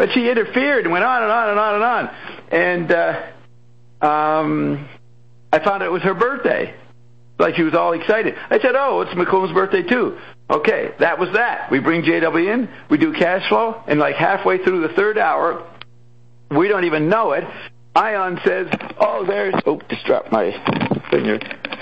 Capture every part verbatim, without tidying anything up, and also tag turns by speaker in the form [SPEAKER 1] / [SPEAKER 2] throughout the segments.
[SPEAKER 1] But she interfered and went on and on and on and on. And uh, um, I found out it was her birthday. Like she was all excited. I said, oh, it's McClune's birthday too. Okay, that was that. We bring J W in, we do cash flow, and like halfway through the third hour, we don't even know it, Ion says, oh, there's, oh, just dropped my finger.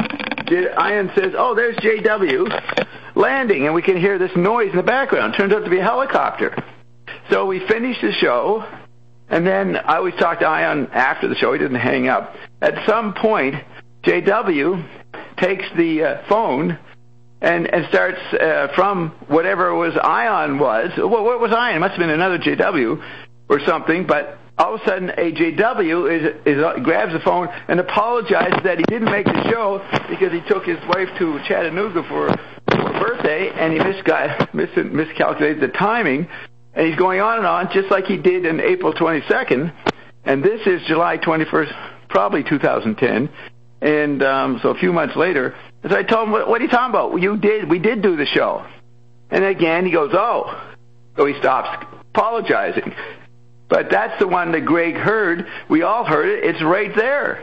[SPEAKER 1] Ion says, oh, there's J W landing, and we can hear this noise in the background. Turns out to be a helicopter. So we finished the show, and then I always talk to Ion after the show. He didn't hang up. At some point, J W takes the uh, phone and, and starts uh, from whatever it was Ion was. Well, what was Ion? It must have been another J W or something, but all of a sudden a J W is, is uh, grabs the phone and apologizes that he didn't make the show because he took his wife to Chattanooga for, for her birthday, and he misgu- mis- miscalculated the timing, and he's going on and on just like he did on April twenty-second, and this is July twenty-first, probably two thousand ten. And um, so a few months later, so I told him, what, what are you talking about? You did, we did do the show. And again, he goes, oh. So he stops apologizing. But that's the one that Greg heard. We all heard it. It's right there.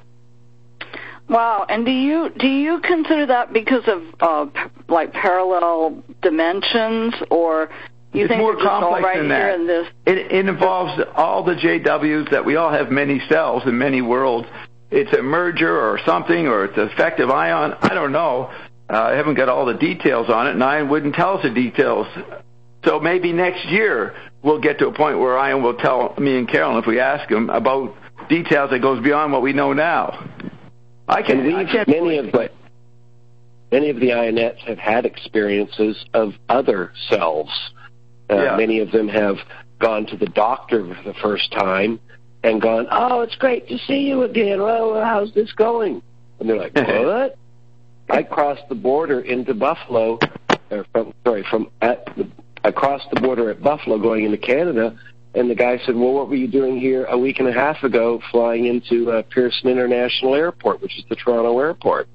[SPEAKER 2] Wow. And do you do you consider that because of, uh, like, parallel dimensions, or you
[SPEAKER 1] it's
[SPEAKER 2] think
[SPEAKER 1] more
[SPEAKER 2] it's just
[SPEAKER 1] complex
[SPEAKER 2] all right
[SPEAKER 1] than that.
[SPEAKER 2] here in this?
[SPEAKER 1] It, it involves all the J Ws that we all have many cells in many worlds. It's a merger or something, or it's an effective ion. I don't know. Uh, I haven't got all the details on it, and Ion wouldn't tell us the details. So maybe next year we'll get to a point where Ion will tell me and Carolyn, if we ask him, about details that goes beyond what we know now. I can.
[SPEAKER 3] And
[SPEAKER 1] I can't
[SPEAKER 3] many of the many of the Ionettes have had experiences of other selves. Uh,
[SPEAKER 1] yeah.
[SPEAKER 3] Many of them have gone to the doctor for the first time and gone, oh, it's great to see you again. Well, how's this going? And they're like, what? I crossed the border into Buffalo, or from, sorry, from at the, I crossed the border at Buffalo going into Canada, and the guy said, well, what were you doing here a week and a half ago flying into uh, Pearson International Airport, which is the Toronto airport?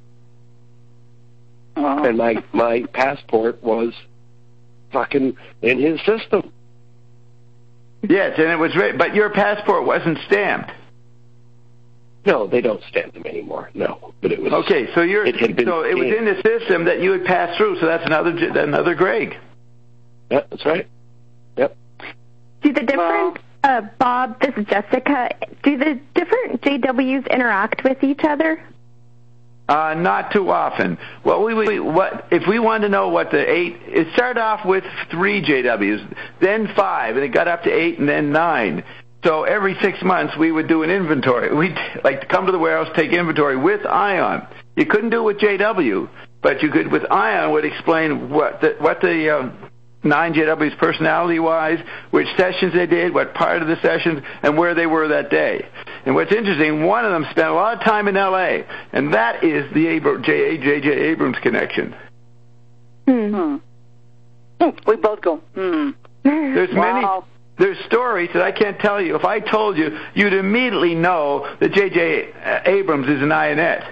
[SPEAKER 2] Wow.
[SPEAKER 3] And my, my passport was fucking in his system.
[SPEAKER 1] Yes, and it was, but your passport wasn't stamped.
[SPEAKER 3] No, they don't stamp them anymore. No, but it was
[SPEAKER 1] okay. So you're
[SPEAKER 3] it had been
[SPEAKER 1] so it was in the system that you had passed through. So that's another another Greg.
[SPEAKER 3] Yeah, that's right. Yep.
[SPEAKER 4] Do the different uh, Bob? This is Jessica. Do the different J Ws interact with each other?
[SPEAKER 1] Uh, not too often. Well, we, we what if we wanted to know what the eight? It started off with three J Ws, then five, and it got up to eight, and then nine. So every six months we would do an inventory. We'd like to come to the warehouse, take inventory with Ion. You couldn't do it with J W, but you could with Ion would explain what the, what the uh, nine J Ws personality-wise, which sessions they did, what part of the sessions, and where they were that day. And what's interesting, one of them spent a lot of time in L A, and that is the Abr- J J Abrams connection.
[SPEAKER 2] Hmm. We both go, hmm.
[SPEAKER 1] There's many...
[SPEAKER 2] Wow.
[SPEAKER 1] There's stories that I can't tell you. If I told you, you'd immediately know that J J Abrams is an Ionette.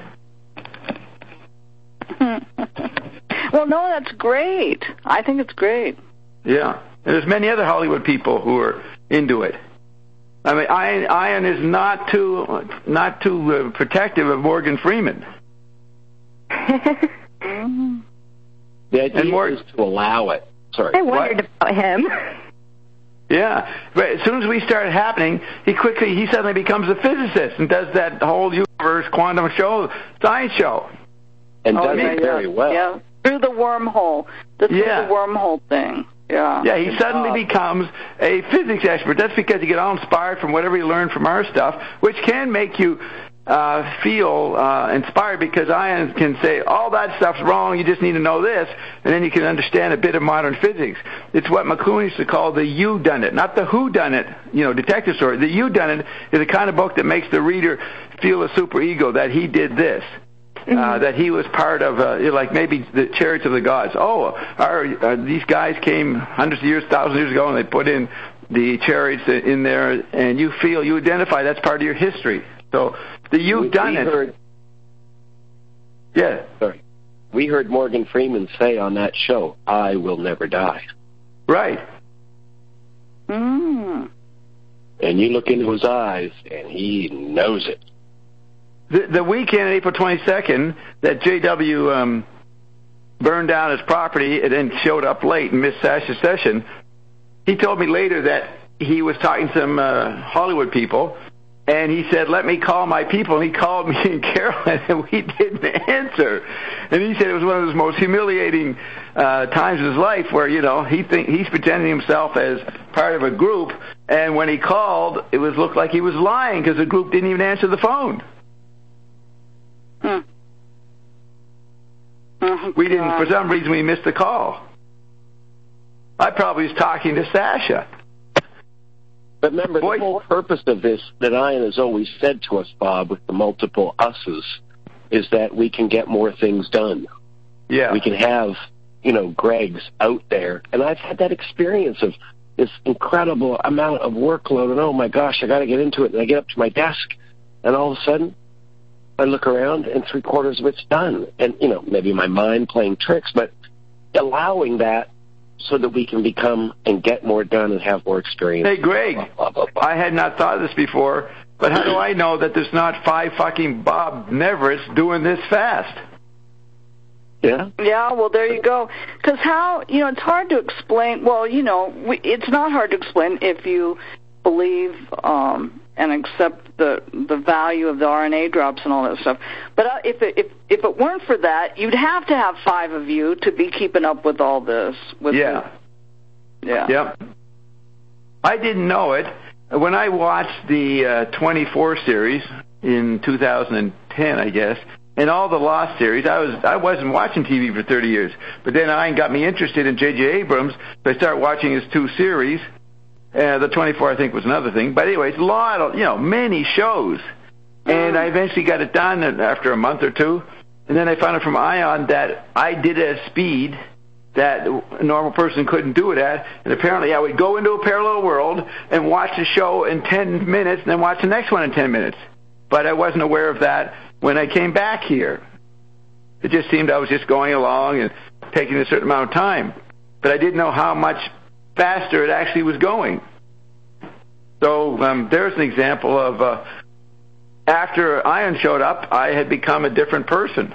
[SPEAKER 2] Well, no, that's great. I think it's great.
[SPEAKER 1] Yeah. And there's many other Hollywood people who are into it. I mean, Ion, Ion is not too not too uh, protective of Morgan Freeman.
[SPEAKER 2] Mm-hmm.
[SPEAKER 3] The idea
[SPEAKER 1] and more,
[SPEAKER 3] is to allow it. Sorry.
[SPEAKER 4] I wondered
[SPEAKER 1] what?
[SPEAKER 4] about him.
[SPEAKER 1] Yeah, but as soon as we start happening, he quickly, he suddenly becomes a physicist and does that whole universe quantum show, science show.
[SPEAKER 3] And
[SPEAKER 2] oh,
[SPEAKER 3] does
[SPEAKER 2] yeah,
[SPEAKER 3] it very
[SPEAKER 2] yeah.
[SPEAKER 3] well.
[SPEAKER 2] Yeah, through the wormhole. The through
[SPEAKER 1] Yeah.
[SPEAKER 2] the wormhole thing. Yeah.
[SPEAKER 1] Yeah, he
[SPEAKER 2] Good
[SPEAKER 1] suddenly
[SPEAKER 2] job.
[SPEAKER 1] becomes a physics expert. That's because you get all inspired from whatever you learn from our stuff, which can make you uh, feel uh, inspired, because Ion can say, all that stuff's wrong, you just need to know this, and then you can understand a bit of modern physics. It's what McLuhan used to call the you-done-it, not the who-done-it, you know, detective story. The you-done-it is the kind of book that makes the reader feel a superego, that he did this. Uh, mm-hmm. That he was part of, uh, like maybe the chariots of the gods. Oh, our, uh, these guys came hundreds of years, thousands of years ago, and they put in the chariots in there, and you feel, you identify that's part of your history. So the you've
[SPEAKER 3] we,
[SPEAKER 1] done
[SPEAKER 3] we
[SPEAKER 1] it.
[SPEAKER 3] Heard,
[SPEAKER 1] yeah.
[SPEAKER 3] Sorry. We heard Morgan Freeman say on that show, I will never die.
[SPEAKER 1] Right.
[SPEAKER 2] Mm.
[SPEAKER 3] And you look into his eyes, and he knows it.
[SPEAKER 1] The, the weekend, April twenty-second, that J W um, burned down his property and then showed up late and missed Sasha's session, he told me later that he was talking to some uh, Hollywood people, and he said, let me call my people. And he called me and Carolyn, and we didn't answer. And he said it was one of his most humiliating uh, times of his life where, you know, he think, he's pretending himself as part of a group, and when he called, it was looked like he was lying because the group didn't even answer the phone.
[SPEAKER 2] Hmm. Oh,
[SPEAKER 1] we didn't, for some reason, we missed the call. I probably was talking to Sasha.
[SPEAKER 3] But remember,
[SPEAKER 1] Boy,
[SPEAKER 3] the whole purpose of this that Ian has always said to us, Bob, with the multiple us's, is that we can get more things done.
[SPEAKER 1] Yeah.
[SPEAKER 3] We can have, you know, Greg's out there. And I've had that experience of this incredible amount of workload, and oh my gosh, I got to get into it. And I get up to my desk, and all of a sudden, I look around, and three quarters of it's done. And, you know, maybe my mind playing tricks, but allowing that so that we can become and get more done and have more experience.
[SPEAKER 1] Hey, Greg,
[SPEAKER 3] blah, blah, blah, blah.
[SPEAKER 1] I had not thought of this before, but how do I know that there's not five fucking Bob Neverets doing this fast?
[SPEAKER 3] Yeah?
[SPEAKER 2] Yeah, well, there you go. Because how, you know, it's hard to explain. Well, you know, we, it's not hard to explain if you believe um, and accept the the value of the R N A drops and all that stuff. But uh, if it, if if it weren't for that, you'd have to have five of you to be keeping up with all this. With
[SPEAKER 1] Yeah.
[SPEAKER 2] The, yeah.
[SPEAKER 1] Yep. I didn't know it. When I watched the uh, twenty-four series in two thousand ten, I guess, and all the Lost series, I was I wasn't watching T V for thirty years. But then Ian got me interested in J J Abrams, so I started watching his two series. Uh, the twenty-four, I think, was another thing. But anyways, a lot of, you know, many shows. And I eventually got it done after a month or two. And then I found out from Ion that I did it at a speed that a normal person couldn't do it at. And apparently I would go into a parallel world and watch the show in ten minutes and then watch the next one in ten minutes. But I wasn't aware of that when I came back here. It just seemed I was just going along and taking a certain amount of time. But I didn't know how much faster it actually was going. So um, there's an example of uh, after Ion showed up, I had become a different person.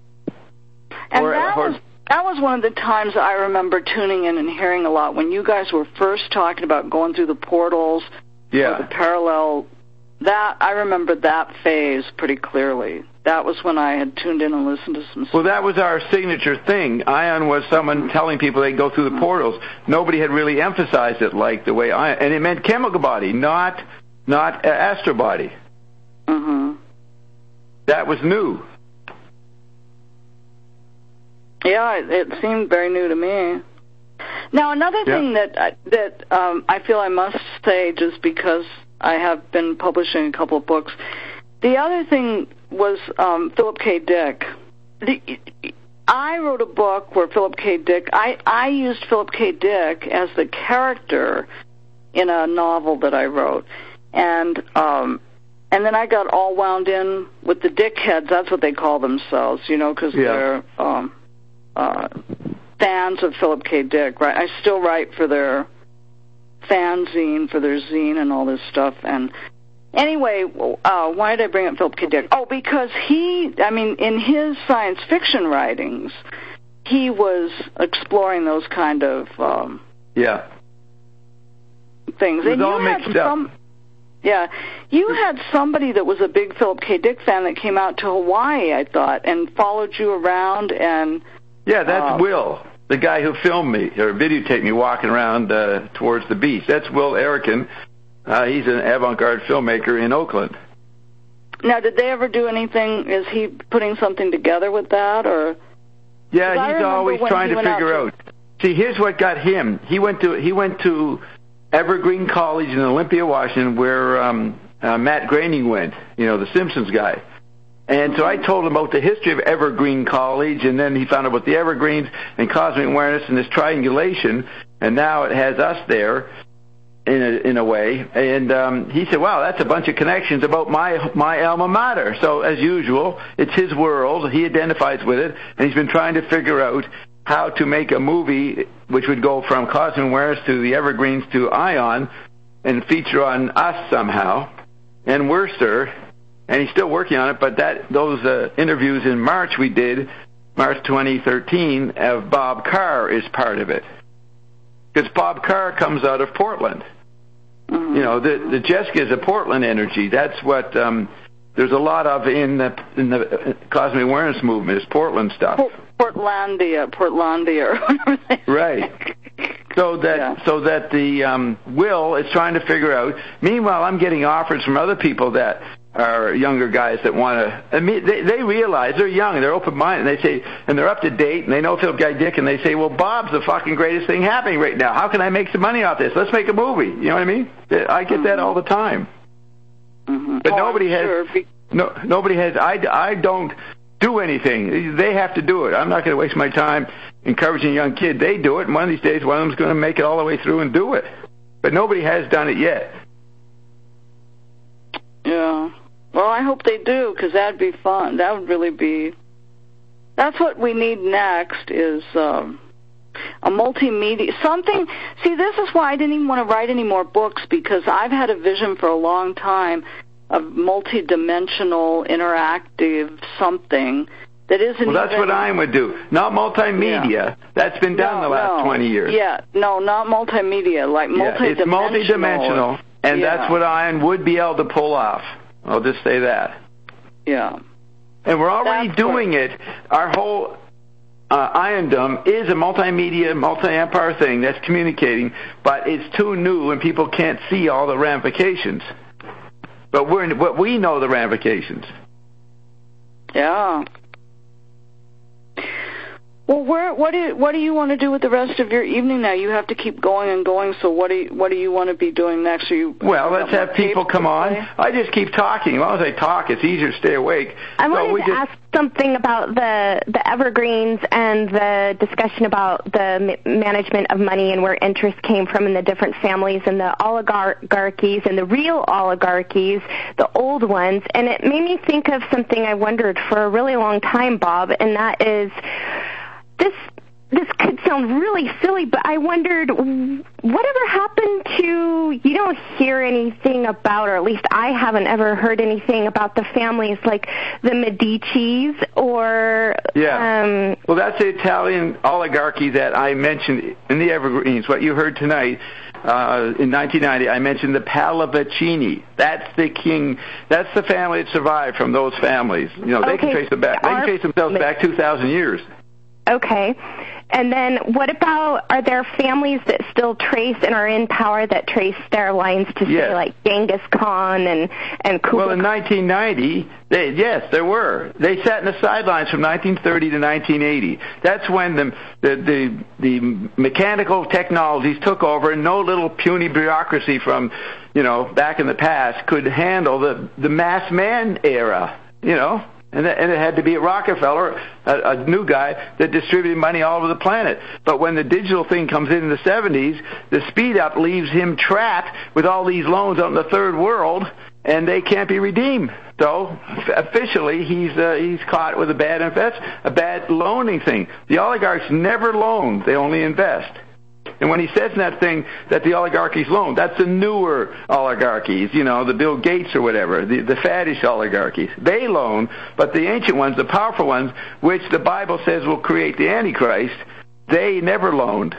[SPEAKER 2] And
[SPEAKER 1] or,
[SPEAKER 2] that,
[SPEAKER 1] or,
[SPEAKER 2] was, that was one of the times I remember tuning in and hearing a lot when you guys were first talking about going through the portals,
[SPEAKER 1] yeah.
[SPEAKER 2] or the parallel. That I remember that phase pretty clearly. That was when I had tuned in and listened to some stuff.
[SPEAKER 1] Well, that was our signature thing. Ion was someone telling people they'd go through the portals. Nobody had really emphasized it like the way Ion, and it meant chemical body, not not uh, astral body.
[SPEAKER 2] Mm-hmm.
[SPEAKER 1] That was new.
[SPEAKER 2] Yeah, it, it seemed very new to me. Now, another
[SPEAKER 1] yeah.
[SPEAKER 2] thing that I, that um, I feel I must say, just because I have been publishing a couple of books, the other thing was um, Philip K. Dick. The, I wrote a book where Philip K. Dick, I, I used Philip K. Dick as the character in a novel that I wrote. And um, and then I got all wound in with the dickheads, that's what they call themselves, you know, because yeah. they're um, uh, fans of Philip K. Dick, right? I still write for their fanzine, for their zine and all this stuff, and anyway, uh, why did I bring up Philip K. Dick? Oh, because he, I mean, in his science fiction writings, he was exploring those kind of um,
[SPEAKER 1] yeah
[SPEAKER 2] things.
[SPEAKER 1] It was
[SPEAKER 2] and
[SPEAKER 1] all
[SPEAKER 2] you
[SPEAKER 1] mixed
[SPEAKER 2] had
[SPEAKER 1] up.
[SPEAKER 2] some, yeah, you had somebody that was a big Philip K. Dick fan that came out to Hawaii, I thought, and followed you around and.
[SPEAKER 1] Yeah, that's
[SPEAKER 2] um,
[SPEAKER 1] Will, the guy who filmed me or videotaped me walking around uh, towards the beach. That's Will Erickson. Uh, he's an avant-garde filmmaker in Oakland.
[SPEAKER 2] Now, did they ever do anything? Is he putting something together with that, or?
[SPEAKER 1] Yeah, he's always trying to figure out. out. See, here's what got him. He went to he went to Evergreen College in Olympia, Washington, where um, uh, Matt Groening went. You know, the Simpsons guy. And so I told him about the history of Evergreen College, and then he found out about the Evergreens and cosmic awareness and this triangulation, and now it has us there. In a, in a way, and um, he said, wow, that's a bunch of connections about my my alma mater. So, as usual, it's his world. He identifies with it, and he's been trying to figure out how to make a movie which would go from cosmic awareness to the Evergreens to Ion and feature on us somehow, and Worcester, and he's still working on it, but that those uh, interviews in March we did, March twenty thirteen, of Bob Carr is part of it. Because Bob Carr comes out of Portland. Mm-hmm. You know, the, the Jessica is a Portland energy. That's what um, there's a lot of in the in the cosmic awareness movement is Portland stuff.
[SPEAKER 2] Port- Portlandia, Portlandia.
[SPEAKER 1] Right. So that
[SPEAKER 2] yeah.
[SPEAKER 1] so that the um, will is trying to figure out. Meanwhile, I'm getting offers from other people that are younger guys that want to. I mean, they, they realize they're young and they're open-minded. And they say, and they're up to date, and they know Philip Guy Dick, and they say, "Well, Bob's the fucking greatest thing happening right now. How can I make some money off this? Let's make a movie." You know what I mean? I get mm-hmm. that all the time.
[SPEAKER 2] Mm-hmm.
[SPEAKER 1] But
[SPEAKER 2] oh,
[SPEAKER 1] nobody
[SPEAKER 2] I'm
[SPEAKER 1] has.
[SPEAKER 2] Sure.
[SPEAKER 1] No, nobody has. I, I don't do anything. They have to do it. I'm not going to waste my time encouraging a young kid. They do it, and one of these days, one of them's going to make it all the way through and do it. But nobody has done it yet.
[SPEAKER 2] Yeah. Well, I hope they do, because that'd be fun. That would really be... That's what we need next, is um, a multimedia... Something... See, this is why I didn't even want to write any more books, because I've had a vision for a long time of multidimensional, interactive something that isn't
[SPEAKER 1] Well, that's
[SPEAKER 2] even,
[SPEAKER 1] what I would do. Not multimedia. Yeah. That's been done
[SPEAKER 2] no,
[SPEAKER 1] the last
[SPEAKER 2] no.
[SPEAKER 1] twenty years.
[SPEAKER 2] Yeah, no, not multimedia, like
[SPEAKER 1] yeah,
[SPEAKER 2] multidimensional.
[SPEAKER 1] It's multidimensional, and
[SPEAKER 2] yeah.
[SPEAKER 1] that's what Ion would be able to pull off. I'll just say that.
[SPEAKER 2] Yeah.
[SPEAKER 1] And we're already
[SPEAKER 2] that's
[SPEAKER 1] doing
[SPEAKER 2] what...
[SPEAKER 1] it. Our whole uh, Iondom is a multimedia, multi-empire thing that's communicating, but it's too new and people can't see all the ramifications. But we're but we know the ramifications.
[SPEAKER 2] Yeah. Well, where what do what do you want to do with the rest of your evening now? You have to keep going and going. So what do you, what do you want to be doing next? Are you
[SPEAKER 1] well, let's have people come on. I just keep talking. As long as I talk, it's easier to stay awake.
[SPEAKER 4] I
[SPEAKER 1] so
[SPEAKER 4] wanted
[SPEAKER 1] we
[SPEAKER 4] to
[SPEAKER 1] just...
[SPEAKER 4] ask something about the the evergreens and the discussion about the m- management of money and where interest came from in the different families and the oligarchies and the real oligarchies, the old ones. And it made me think of something I wondered for a really long time, Bob, and that is... This this could sound really silly, but I wondered, whatever happened to, you don't hear anything about, or at least I haven't ever heard anything about the families like the Medicis or...
[SPEAKER 1] Yeah.
[SPEAKER 4] Um,
[SPEAKER 1] well, that's the Italian oligarchy that I mentioned in the Evergreens. What you heard tonight, uh, in nineteen ninety, I mentioned the Pallavicini. That's the king, that's the family that survived from those families. You know, they
[SPEAKER 4] okay.
[SPEAKER 1] can trace them back. They can trace themselves back two thousand years.
[SPEAKER 4] Okay. And then what about, are there families that still trace and are in power that trace their lines to,
[SPEAKER 1] yes.
[SPEAKER 4] say, like Genghis Khan and, and Kublai?
[SPEAKER 1] Well, in nineteen ninety, they, yes, there were. They sat in the sidelines from nineteen thirty to nineteen eighty. That's when the, the, the, the mechanical technologies took over, and no little puny bureaucracy from, you know, back in the past could handle the, the mass man era, you know. And it had to be a Rockefeller, a, a new guy that distributed money all over the planet. But when the digital thing comes in in the seventies, the speed up leaves him trapped with all these loans out in the third world, and they can't be redeemed. So officially, he's uh, he's caught with a bad invest, a bad loaning thing. The oligarchs never loan; they only invest. And when he says in that thing that the oligarchies loan, that's the newer oligarchies, you know, the Bill Gates or whatever, the, the faddish oligarchies. They loan, but the ancient ones, the powerful ones, which the Bible says will create the Antichrist, they never loaned.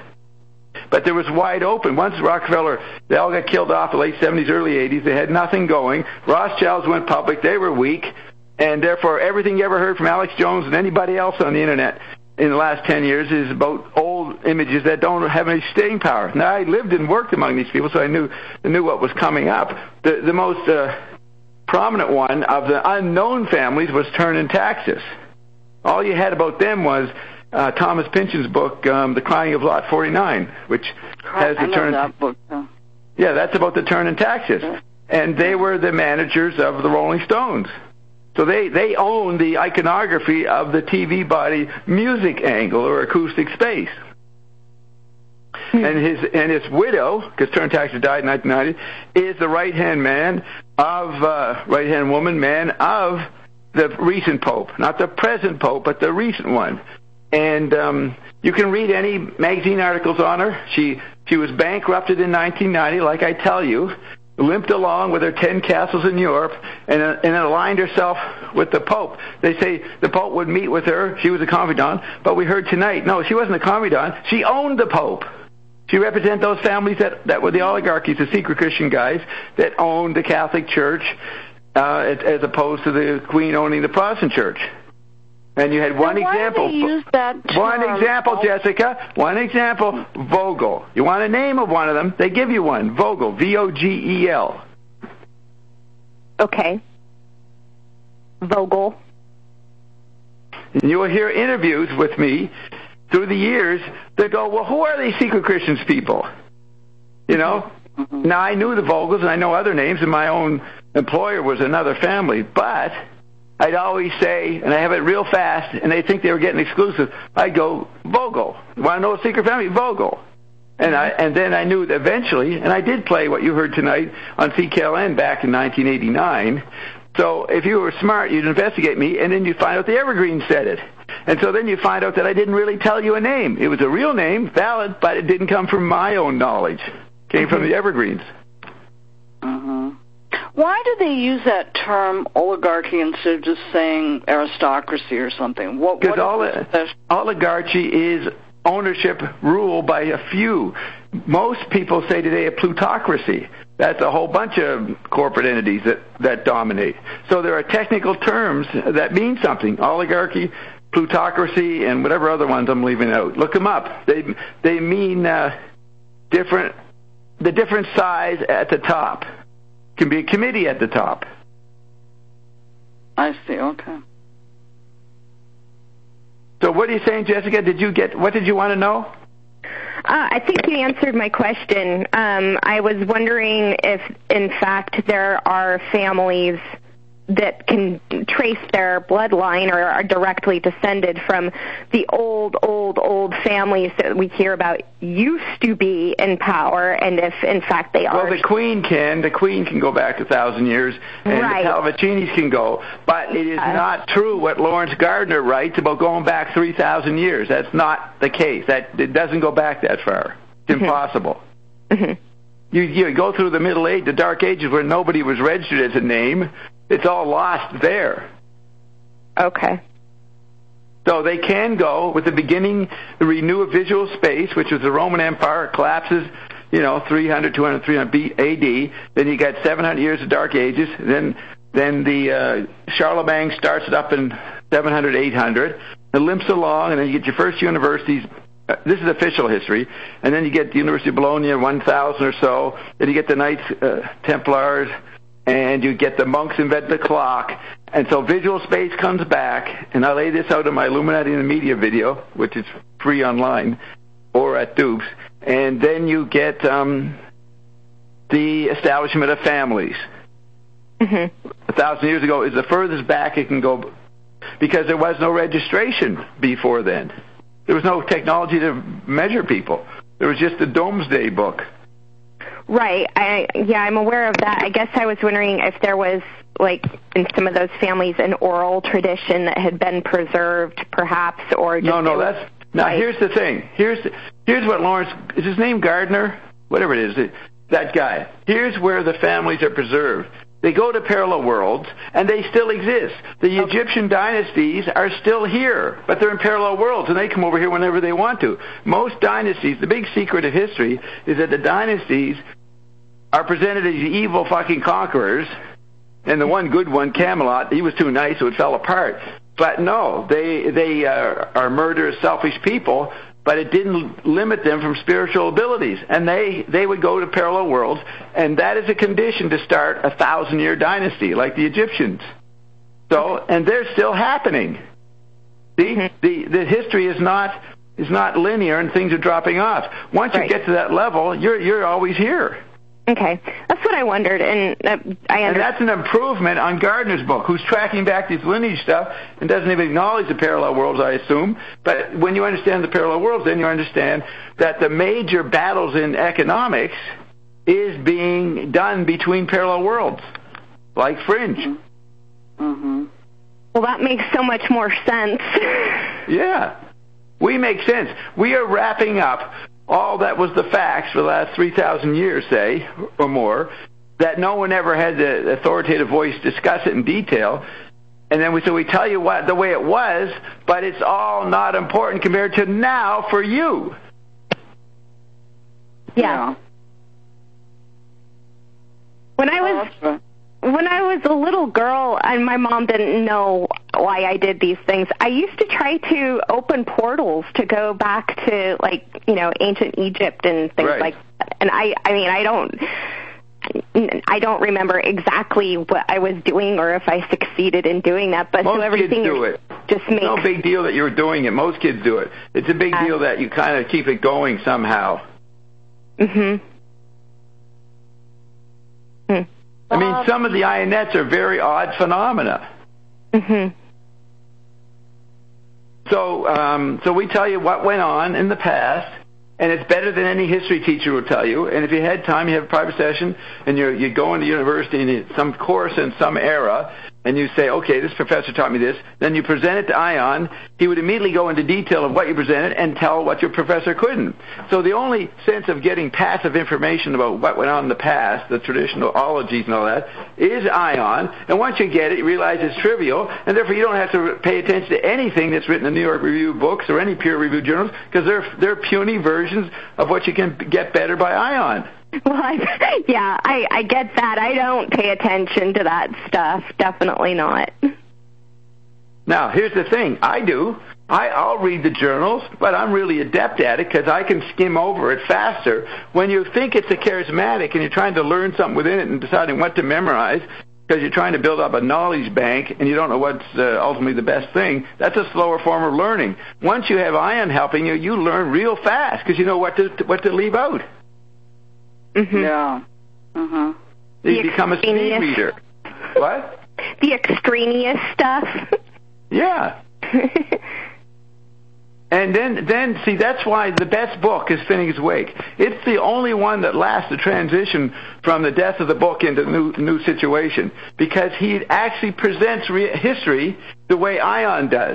[SPEAKER 1] But there was wide open. Once Rockefeller, they all got killed off in the late seventies, early eighties. They had nothing going. Rothschilds went public. They were weak. And therefore, everything you ever heard from Alex Jones and anybody else on the Internet in the last ten years is about old images that don't have any staying power. Now, I lived and worked among these people, so I knew I knew what was coming up. The, the most uh, prominent one of the unknown families was Turner and Taxis. All you had about them was uh, Thomas Pynchon's book, um, The Crying of Lot forty-nine, which has
[SPEAKER 2] I
[SPEAKER 1] the
[SPEAKER 2] know
[SPEAKER 1] Turner...
[SPEAKER 2] that book. Huh?
[SPEAKER 1] Yeah, that's about the Turner and Taxis. And they were the managers of the Rolling Stones. So they, they own the iconography of the T V body music angle or acoustic space. Hmm. And his and his widow, because Turner Taxis died in nineteen ninety, is the right-hand man of, uh, right-hand woman, man of the recent Pope. Not the present Pope, but the recent one. And um, you can read any magazine articles on her. She She was bankrupted in nineteen ninety, like I tell you, limped along with her ten castles in Europe, and, uh, and aligned herself with the Pope. They say the Pope would meet with her. She was a confidant, but we heard tonight, no, she wasn't a confidant. She owned the Pope. She represented those families that, that were the oligarchies, the secret Christian guys that owned the Catholic Church, uh, as, as opposed to the Queen owning the Protestant Church. And you had one
[SPEAKER 2] why
[SPEAKER 1] example.
[SPEAKER 2] Do they use that
[SPEAKER 1] one
[SPEAKER 2] term?
[SPEAKER 1] example, Jessica. One example. Vogel. You want a name of one of them? They give you one. Vogel. V O G E L.
[SPEAKER 4] Okay. Vogel.
[SPEAKER 1] And you will hear interviews with me through the years that go, well, who are these secret Christians people? You know? Mm-hmm. Now, I knew the Vogels, and I know other names, and my own employer was another family, but I'd always say, and I have it real fast, and they think they were getting exclusive, I'd go, Vogel. You want to know a secret family? Vogel. And I and then I knew that eventually, and I did play what you heard tonight on C K L N back in nineteen eighty-nine. So if you were smart, you'd investigate me, and then you'd find out the Evergreen said it. And so then you find out that I didn't really tell you a name. It was a real name, valid, but it didn't come from my own knowledge. It came mm-hmm. from the Evergreens.
[SPEAKER 2] Mm-hmm. Why do they use that term oligarchy instead of just saying aristocracy or something? What,
[SPEAKER 1] because
[SPEAKER 2] what
[SPEAKER 1] oligarchy is ownership rule by a few. Most people say today a plutocracy. That's a whole bunch of corporate entities that, that dominate. So there are technical terms that mean something. Oligarchy, plutocracy, and whatever other ones I'm leaving out. Look them up. They they mean uh, different. The different size at the top. Can be a committee at the top.
[SPEAKER 2] I see. Okay.
[SPEAKER 1] So what are you saying, Jessica? Did you get? What did you want to know?
[SPEAKER 4] Uh, I think you answered my question. Um, I was wondering if, in fact, there are families that can trace their bloodline or are directly descended from the old, old, old families that we hear about used to be in power, and if, in fact, they are.
[SPEAKER 1] Well, the Queen can. The Queen can go back a thousand years, and
[SPEAKER 4] right.
[SPEAKER 1] the Palavacinis can go. But it is uh, not true what Lawrence Gardner writes about going back three thousand years. That's not the case. That it doesn't go back that far. It's mm-hmm. impossible. Mm-hmm. You, you go through the Middle Age, the Dark Ages, where nobody was registered as a name. It's all lost there.
[SPEAKER 4] Okay.
[SPEAKER 1] So they can go with the beginning, the renew of visual space, which was the Roman Empire, collapses, you know, three hundred, two hundred, three hundred A D. Then you got seven hundred years of Dark Ages. Then then the uh, Charlemagne starts it up in seven hundred, eight hundred. It limps along, and then you get your first universities. Uh, this is official history. And then you get the University of Bologna, one thousand or so. Then you get the Knights uh, Templars. And you get the monks invent the clock. And so visual space comes back, and I lay this out in my Illuminati in the Media video, which is free online, or at Dukes. And then you get um, the establishment of families. Mm-hmm. A thousand years ago is the furthest back it can go, because there was no registration before then. There was no technology to measure people. There was just the Domesday Book.
[SPEAKER 4] Right. I, yeah, I'm aware of that. I guess I was wondering if there was, like, in some of those families, an oral tradition that had been preserved, perhaps, or just...
[SPEAKER 1] No, no, that's... Now, right. here's the thing. Here's here's what Lawrence... Is his name Gardner? Whatever it is, that guy. Here's where the families are preserved. They go to parallel worlds, and they still exist. The okay. Egyptian dynasties are still here, but they're in parallel worlds, and they come over here whenever they want to. Most dynasties, the big secret of history is that the dynasties are presented as evil fucking conquerors, and the one good one, Camelot, he was too nice, so it fell apart. But no, they they uh, are murderous, selfish people, but it didn't limit them from spiritual abilities. And they, they would go to parallel worlds, and that is a condition to start a thousand-year dynasty, like the Egyptians. So, and they're still happening. See, mm-hmm. the the history is not is not linear, and things are dropping off. Once right. you get to that level, you're you're always here.
[SPEAKER 4] Okay, that's what I wondered, and uh, I understand.
[SPEAKER 1] And that's an improvement on Gardner's book, who's tracking back this lineage stuff and doesn't even acknowledge the parallel worlds, I assume. But when you understand the parallel worlds, then you understand that the major battles in economics is being done between parallel worlds, like Fringe.
[SPEAKER 2] Mm-hmm. Mm-hmm.
[SPEAKER 4] Well, that makes so much more sense.
[SPEAKER 1] Yeah, we make sense. We are wrapping up all that was the facts for the last three thousand years, say, or more, that no one ever had the authoritative voice discuss it in detail. And then we so we tell you what the way it was, but it's all not important compared to now for you.
[SPEAKER 4] Yeah. When I was when I was a little girl and my mom didn't know why I did these things, I used to try to open portals to go back to, like, you know, ancient Egypt and things
[SPEAKER 1] right.
[SPEAKER 4] like that. And I I mean, I don't I don't remember exactly what I was doing or if I succeeded in doing that, but
[SPEAKER 1] most
[SPEAKER 4] so everything
[SPEAKER 1] kids do it.
[SPEAKER 4] Just makes
[SPEAKER 1] no big deal that you were doing it. Most kids do it. It's a big uh, deal that you kind of keep it going somehow.
[SPEAKER 4] Mhm. Hmm.
[SPEAKER 1] I mean, some of the Ionets are very odd phenomena.
[SPEAKER 4] Mhm.
[SPEAKER 1] So, um, so we tell you what went on in the past. And it's better than any history teacher will tell you. And if you had time, you have a private session, and you're, you go into university in some course in some era, and you say, okay, this professor taught me this. Then you present it to Ion. He would immediately go into detail of what you presented and tell what your professor couldn't. So the only sense of getting passive information about what went on in the past, the traditional ologies and all that, is Ion. And once you get it, you realize it's trivial, and therefore you don't have to pay attention to anything that's written in New York Review books or any peer-reviewed journals, because they're, they're puny versions of what you can get better by Ion.
[SPEAKER 4] Well, I, yeah, I, I get that. I don't pay attention to that stuff. Definitely not.
[SPEAKER 1] Now, here's the thing. I do. I, I'll read the journals, but I'm really adept at it because I can skim over it faster. When you think it's a charismatic and you're trying to learn something within it and deciding what to memorize because you're trying to build up a knowledge bank and you don't know what's uh, ultimately the best thing, that's a slower form of learning. Once you have Ion helping you, you learn real fast because you know what to what to leave out.
[SPEAKER 4] Mm-hmm.
[SPEAKER 2] Yeah. Uh-huh.
[SPEAKER 1] You become a speed reader. What?
[SPEAKER 4] The extraneous stuff.
[SPEAKER 1] Yeah. And then, then see, that's why the best book is Finnegan's Wake. It's the only one that lasts the transition from the death of the book into the new, new situation, because he actually presents re- history the way Ion does.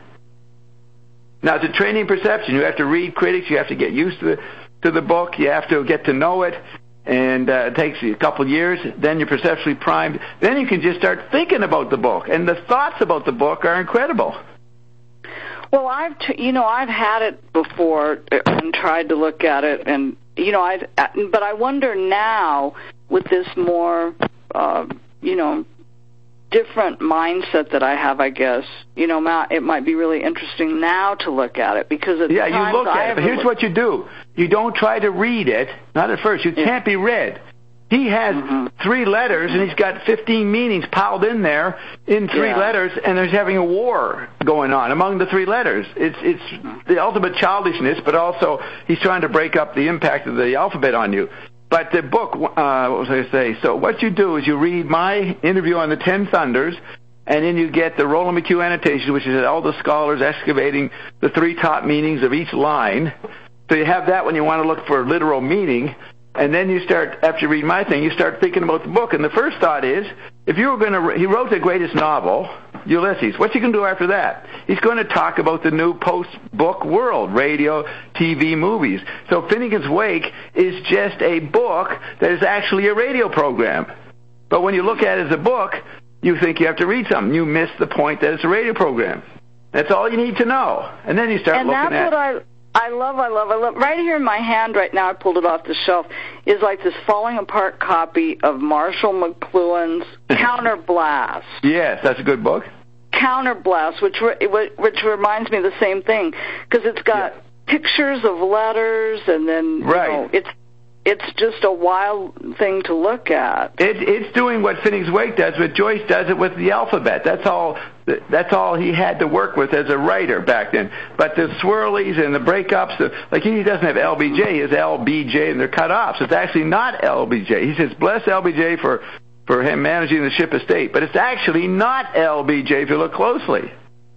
[SPEAKER 1] Now, it's a training perception. You have to read critics. You have to get used to the to the book. You have to get to know it, and uh, it takes you a couple of years. Then you're perceptually primed. Then you can just start thinking about the book, and the thoughts about the book are incredible.
[SPEAKER 2] Well, I've t- you know I've had it before and tried to look at it, and you know I but I wonder now with this more uh, you know different mindset that I have, I guess, you know, it might be really interesting now to look at it, because at
[SPEAKER 1] yeah,
[SPEAKER 2] the times
[SPEAKER 1] you look
[SPEAKER 2] I
[SPEAKER 1] at it. But here's what you do: you don't try to read it. Not at first. You yeah. can't be read. He has mm-hmm. three letters, and he's got fifteen meanings piled in there in three yeah. letters, and there's having a war going on among the three letters. It's it's mm-hmm. the ultimate childishness, but also he's trying to break up the impact of the alphabet on you. But the book, uh, what was I going to say? So what you do is you read my interview on the Ten Thunders, and then you get the Roland McHugh annotation, which is all the scholars excavating the three top meanings of each line. So you have that when you want to look for literal meaning. And then you start, after you read my thing, you start thinking about the book. And the first thought is, if you were going to, he wrote the greatest novel, Ulysses. What's he going to do after that? He's going to talk about the new post-book world, radio, T V, movies. So Finnegan's Wake is just a book that is actually a radio program. But when you look at it as a book, you think you have to read something. You miss the point that it's a radio program. That's all you need to know. And then you start
[SPEAKER 2] and
[SPEAKER 1] looking at...
[SPEAKER 2] And that's what I... I love, I love, I love. Right here in my hand right now, I pulled it off the shelf, is like this falling apart copy of Marshall McLuhan's Counterblast.
[SPEAKER 1] Yes, that's a good book.
[SPEAKER 2] Counterblast, which re- which reminds me of the same thing, because it's got yeah. pictures of letters, and then
[SPEAKER 1] right.
[SPEAKER 2] you know, it's it's just a wild thing to look at.
[SPEAKER 1] It, it's doing what Finnegan's Wake does, but Joyce does it with the alphabet. That's all. That's all he had to work with as a writer back then. But the swirlies and the breakups, the, like he doesn't have L B J, he has L B J, and they're cut off. So it's actually not L B J. He says, bless L B J for, for him managing the ship estate. But it's actually not L B J if you look closely.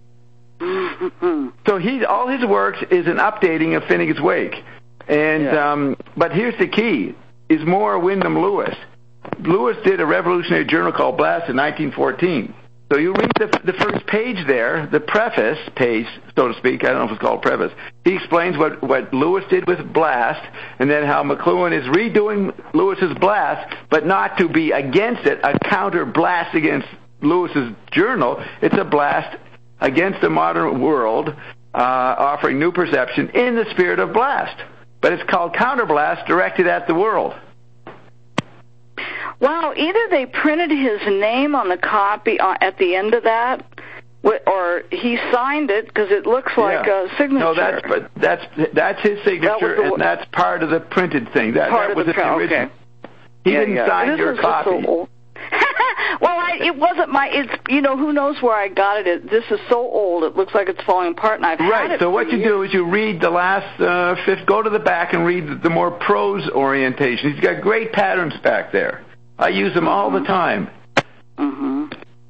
[SPEAKER 1] So he, all his work is an updating of Finnegan's Wake. And yeah. um, but here's the key, is more Wyndham Lewis. Lewis did a revolutionary journal called Blast in nineteen fourteen. So you read the, the first page there, the preface page, so to speak. I don't know if it's called preface. He explains what, what Lewis did with Blast, and then how McLuhan is redoing Lewis's Blast, but not to be against it, a counter blast against Lewis's journal. It's a blast against the modern world, uh, offering new perception in the spirit of Blast. But it's called Counterblast, directed at the world.
[SPEAKER 2] Wow, either they printed his name on the copy at the end of that, or he signed it, because it looks like
[SPEAKER 1] yeah.
[SPEAKER 2] a signature.
[SPEAKER 1] No, that's but that's that's his signature, that the, and that's part of the printed thing. That,
[SPEAKER 2] part
[SPEAKER 1] that was
[SPEAKER 2] of the,
[SPEAKER 1] the original.
[SPEAKER 2] Okay.
[SPEAKER 1] He
[SPEAKER 2] yeah,
[SPEAKER 1] didn't
[SPEAKER 2] yeah.
[SPEAKER 1] sign
[SPEAKER 2] this
[SPEAKER 1] your copy.
[SPEAKER 2] So old. Well, I, it wasn't my. It's you know who knows where I got it. it. This is so old. It looks like it's falling apart, and I've
[SPEAKER 1] right.
[SPEAKER 2] had it.
[SPEAKER 1] So what
[SPEAKER 2] years.
[SPEAKER 1] you do is you read the last uh, fifth. Go to the back and read the more prose orientation. He's got great patterns back there. I use them mm-hmm. all the time.
[SPEAKER 2] Mm-hmm.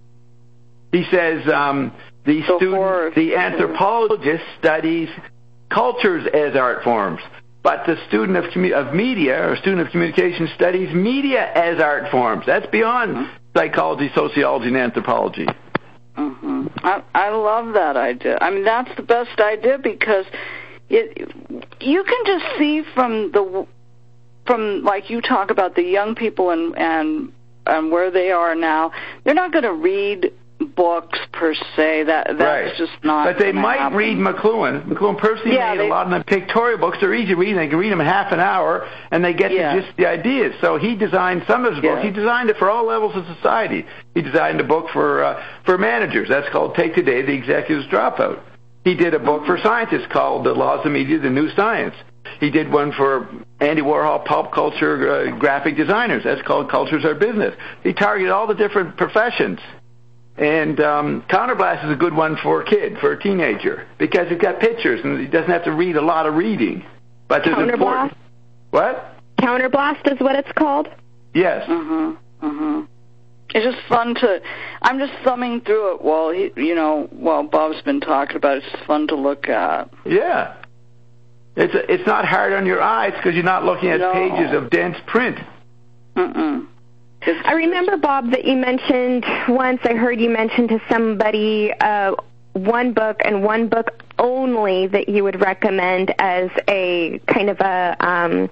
[SPEAKER 1] He says um, the
[SPEAKER 2] so
[SPEAKER 1] student,
[SPEAKER 2] horror.
[SPEAKER 1] the anthropologist studies cultures as art forms, but the student of commu- of media or student of communication studies media as art forms. That's beyond mm-hmm. psychology, sociology, and anthropology.
[SPEAKER 2] Mm-hmm. I, I love that idea. I mean, that's the best idea because it, you can just see from the from like you talk about the young people and and and where they are now. They're not going to read books per se. That that's
[SPEAKER 1] right.
[SPEAKER 2] just not.
[SPEAKER 1] But they might
[SPEAKER 2] happen.
[SPEAKER 1] read McLuhan. McLuhan personally
[SPEAKER 2] yeah,
[SPEAKER 1] made
[SPEAKER 2] they,
[SPEAKER 1] a lot of them pictorial books. They're easy reading. They can read them in half an hour, and they get
[SPEAKER 2] yeah.
[SPEAKER 1] to just the ideas. So he designed some of his books.
[SPEAKER 2] Yeah.
[SPEAKER 1] He designed it for all levels of society. He designed a book for uh, for managers. That's called Take Today, The Executive's Dropout. He did a book for scientists called The Laws of Media, The New Science. He did one for Andy Warhol pulp culture uh, graphic designers. That's called Cultures Are Business. He targeted all the different professions. And um, Counterblast is a good one for a kid, for a teenager, because it's got pictures and he doesn't have to read a lot of reading. But there's
[SPEAKER 4] Counterblast?
[SPEAKER 1] important. What?
[SPEAKER 4] Counterblast is what it's called?
[SPEAKER 1] Yes.
[SPEAKER 2] Mm-hmm. Mm-hmm. It's just fun to. I'm just thumbing through it while he, you know, while Bob's been talking about it. It's just fun to look at.
[SPEAKER 1] Yeah. It's a, it's not hard on your eyes because you're not looking at
[SPEAKER 2] no.
[SPEAKER 1] pages of dense print.
[SPEAKER 2] Mm-mm. It's,
[SPEAKER 4] I remember, Bob, that you mentioned once, I heard you mention to somebody uh, one book and one book only that you would recommend as a kind of a, um,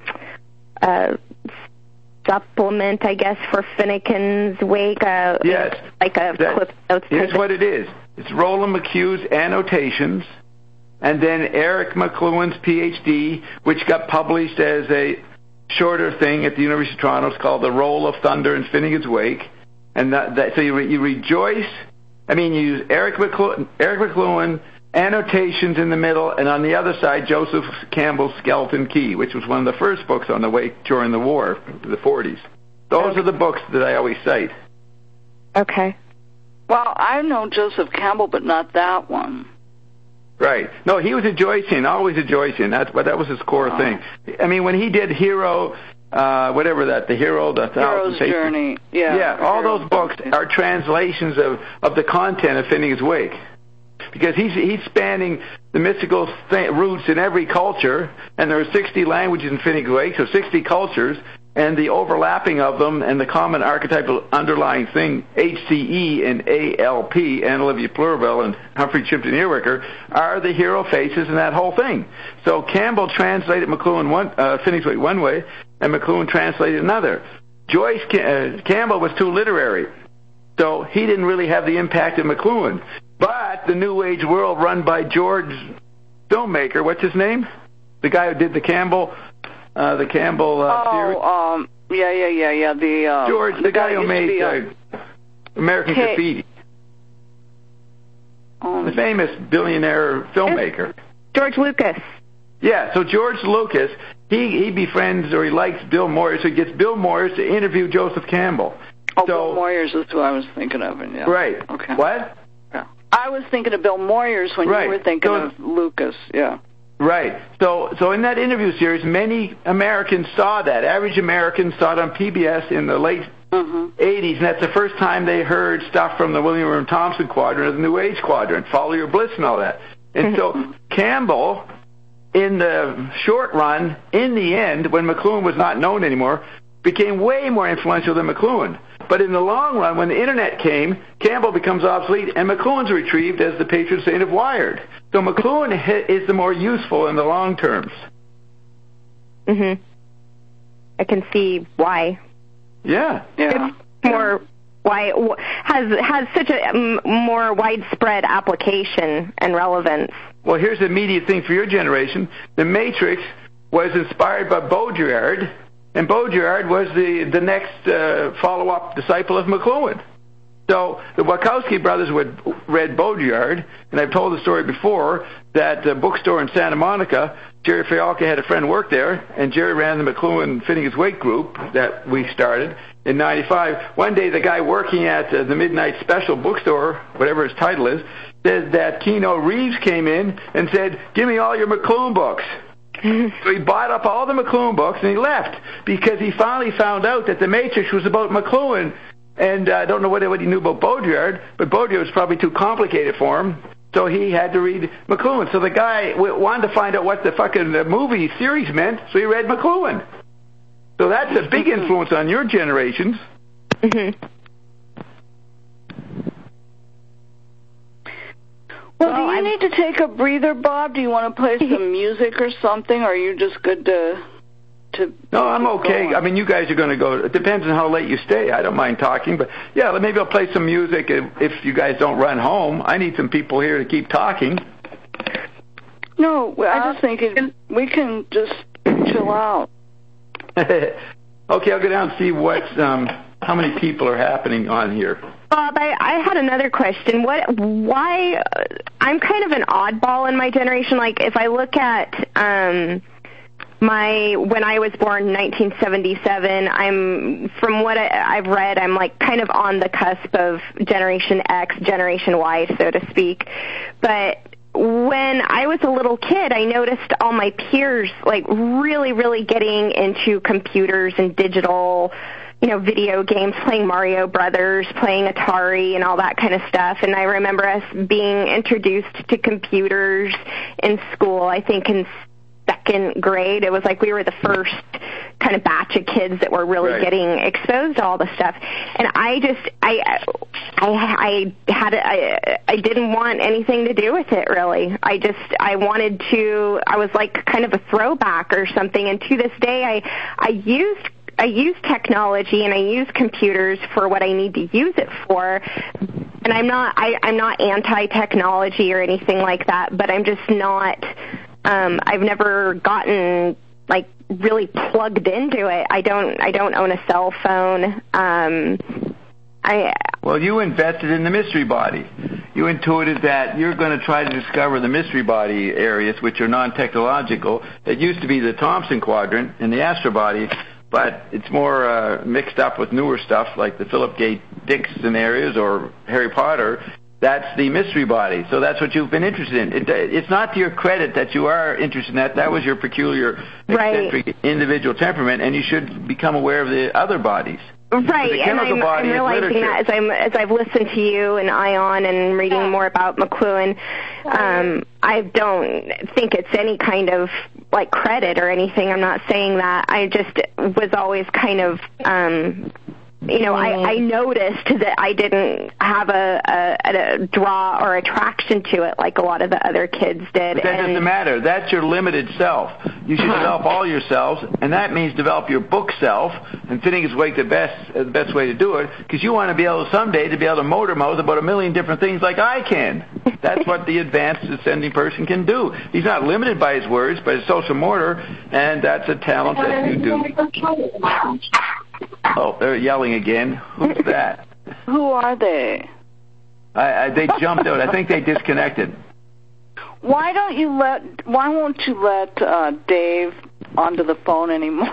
[SPEAKER 4] a supplement, I guess, for Finnegan's Wake. Uh,
[SPEAKER 1] yes.
[SPEAKER 4] Like a
[SPEAKER 1] that,
[SPEAKER 4] clip notes.
[SPEAKER 1] Here's what it is. It's Roland McHugh's Annotations, and then Eric McLuhan's P H D, which got published as a shorter thing at the University of Toronto. It's called The Roll of Thunder in Finnegan's Wake. And that, that, so you, re, you rejoice. I mean, you use Eric McLuhan, Eric McLuhan, Annotations in the middle, and on the other side, Joseph Campbell's Skeleton Key, which was one of the first books on the Wake during the war, the forties. Those okay. are the books that I always cite.
[SPEAKER 4] Okay.
[SPEAKER 2] Well, I know Joseph Campbell, but not that one.
[SPEAKER 1] Right. No, he was a Joycean, always a Joycean. That's what that was his core oh. thing. I mean, when he did Hero, uh, whatever that, the Hero, the
[SPEAKER 2] Hero's
[SPEAKER 1] Thousand
[SPEAKER 2] Journey, yeah,
[SPEAKER 1] yeah, all
[SPEAKER 2] Hero's
[SPEAKER 1] those books
[SPEAKER 2] Journey.
[SPEAKER 1] are translations of, of the content of Finnegan's Wake, because he's he's spanning the mystical th- roots in every culture, and there are sixty languages in Finnegan's Wake, so sixty cultures. And the overlapping of them and the common archetypal underlying thing, H C E and A L P, Anne Olivia Plurabelle and Humphrey Chimpton Earwicker, are the hero faces in that whole thing. So Campbell translated McLuhan one, uh, Finnegan's Wake one way, and McLuhan translated another. Joyce uh, Campbell was too literary, so he didn't really have the impact of McLuhan. But the New Age world run by George filmmaker, what's his name? The guy who did the Campbell... Uh, the Campbell uh,
[SPEAKER 2] oh,
[SPEAKER 1] series.
[SPEAKER 2] um, yeah, yeah, yeah, yeah. The uh,
[SPEAKER 1] George, the,
[SPEAKER 2] the
[SPEAKER 1] guy,
[SPEAKER 2] guy
[SPEAKER 1] who made
[SPEAKER 2] be,
[SPEAKER 1] uh, American
[SPEAKER 2] K-
[SPEAKER 1] Graffiti,
[SPEAKER 2] um,
[SPEAKER 1] the famous billionaire filmmaker.
[SPEAKER 4] George Lucas.
[SPEAKER 1] Yeah, so George Lucas, he he befriends or he likes Bill Moyers, so he gets Bill Moyers to interview Joseph Campbell.
[SPEAKER 2] Oh,
[SPEAKER 1] so,
[SPEAKER 2] Bill Moyers is who I was thinking of. And yeah.
[SPEAKER 1] Right.
[SPEAKER 2] Okay.
[SPEAKER 1] What?
[SPEAKER 2] Yeah. I was thinking of Bill Moyers when
[SPEAKER 1] right.
[SPEAKER 2] you were thinking
[SPEAKER 1] so,
[SPEAKER 2] of Lucas. Yeah.
[SPEAKER 1] Right. So so in that interview series, many Americans saw that. Average Americans saw it on P B S in the late
[SPEAKER 2] mm-hmm.
[SPEAKER 1] eighties, and that's the first time they heard stuff from the William Aaron Thompson quadrant or the New Age quadrant, Follow Your Bliss and all that. And so Campbell, in the short run, in the end, when McLuhan was not known anymore, became way more influential than McLuhan. But in the long run, when the Internet came, Campbell becomes obsolete, and McLuhan's retrieved as the patron saint of Wired. So McLuhan is the more useful in the long terms.
[SPEAKER 4] Mm-hmm. I can see why.
[SPEAKER 1] Yeah.
[SPEAKER 2] Yeah.
[SPEAKER 4] It's more why it has has such a m- more widespread application and relevance.
[SPEAKER 1] Well, here's the immediate thing for your generation. The Matrix was inspired by Baudrillard, and Baudrillard was the, the next uh, follow-up disciple of McLuhan. So the Wachowski brothers would read Baudrillard, and I've told the story before that the bookstore in Santa Monica, Jerry Fialka had a friend work there, and Jerry ran the McLuhan Finnegan's Wake group that we started in ninety-five. One day the guy working at uh, the Midnight Special bookstore, whatever his title is, said that Keanu Reeves came in and said, "Give me all your McLuhan books." So he bought up all the McLuhan books and he left because he finally found out that the Matrix was about McLuhan. And uh, I don't know what, what he knew about Baudrillard, but Baudrillard was probably too complicated for him, so he had to read McLuhan. So the guy w- wanted to find out what the fucking uh, movie series meant, so he read McLuhan. So that's a big influence on your generations.
[SPEAKER 4] Mm-hmm.
[SPEAKER 2] Well, do you need to take a breather, Bob? Do you want to play some music or something, or are you just good to... To
[SPEAKER 1] no, I'm okay.
[SPEAKER 2] Going.
[SPEAKER 1] I mean, you guys are going to go. It depends on how late you stay. I don't mind talking, but yeah, maybe I'll play some music if, if you guys don't run home. I need some people here to keep talking.
[SPEAKER 2] No, I just think it, we can just chill out.
[SPEAKER 1] Okay, I'll go down and see what um, how many people are happening on here.
[SPEAKER 4] Bob, I, I had another question. What? Why? Uh, I'm kind of an oddball in my generation. Like, if I look at. Um, My when I was born in nineteen seventy-seven, I'm from what I, I've read, I'm like kind of on the cusp of Generation X, Generation Y, so to speak. But when I was a little kid, I noticed all my peers like really, really getting into computers and digital, you know, video games, playing Mario Brothers, playing Atari and all that kind of stuff. And I remember us being introduced to computers in school, I think in second grade. It was like we were the first kind of batch of kids that were really
[SPEAKER 1] right.
[SPEAKER 4] getting exposed to all the stuff. And I just, I, I, I had, I, I didn't want anything to do with it, really. I just, I wanted to, I was like kind of a throwback or something. And to this day, I, I used I use technology and I use computers for what I need to use it for. And I'm not, I, I'm not anti-technology or anything like that, but I'm just not, um, I've never gotten like really plugged into it. I don't, I don't own a cell phone. Um, I,
[SPEAKER 1] well, you invested in the mystery body. You intuited that you're going to try to discover the mystery body areas, which are non-technological. That used to be the Thompson Quadrant and the astro body, but it's more uh, mixed up with newer stuff like the Philip K. Dick scenarios or Harry Potter. That's the mystery body. So that's what you've been interested in. It, it's not to your credit that you are interested in that. That was your peculiar, eccentric,
[SPEAKER 4] right.
[SPEAKER 1] individual temperament, and you should become aware of the other bodies.
[SPEAKER 4] Right,
[SPEAKER 1] the
[SPEAKER 4] and I'm,
[SPEAKER 1] body
[SPEAKER 4] I'm realizing that as I'm as I've listened to you and Ion and reading more about McLuhan, um, I don't think it's any kind of like credit or anything. I'm not saying that. I just was always kind of, um, you know, I, I noticed that I didn't have a, a, a draw or attraction to it like a lot of the other kids did.
[SPEAKER 1] But that
[SPEAKER 4] and,
[SPEAKER 1] doesn't matter. That's your limited self. You should
[SPEAKER 4] huh.
[SPEAKER 1] develop all yourselves, and that means develop your book self. And Finnegan's Wake the best uh, the best way to do it, because you want to be able someday to be able to motor mouth about a million different things like I can. That's what the advanced ascending person can do. He's not limited by his words, but his social motor, and that's a talent that you do. Oh, they're yelling again. Who's that?
[SPEAKER 2] Who are they?
[SPEAKER 1] I, I, they jumped out. I think they disconnected.
[SPEAKER 2] Why don't you let? Why won't you let uh, Dave onto the phone anymore?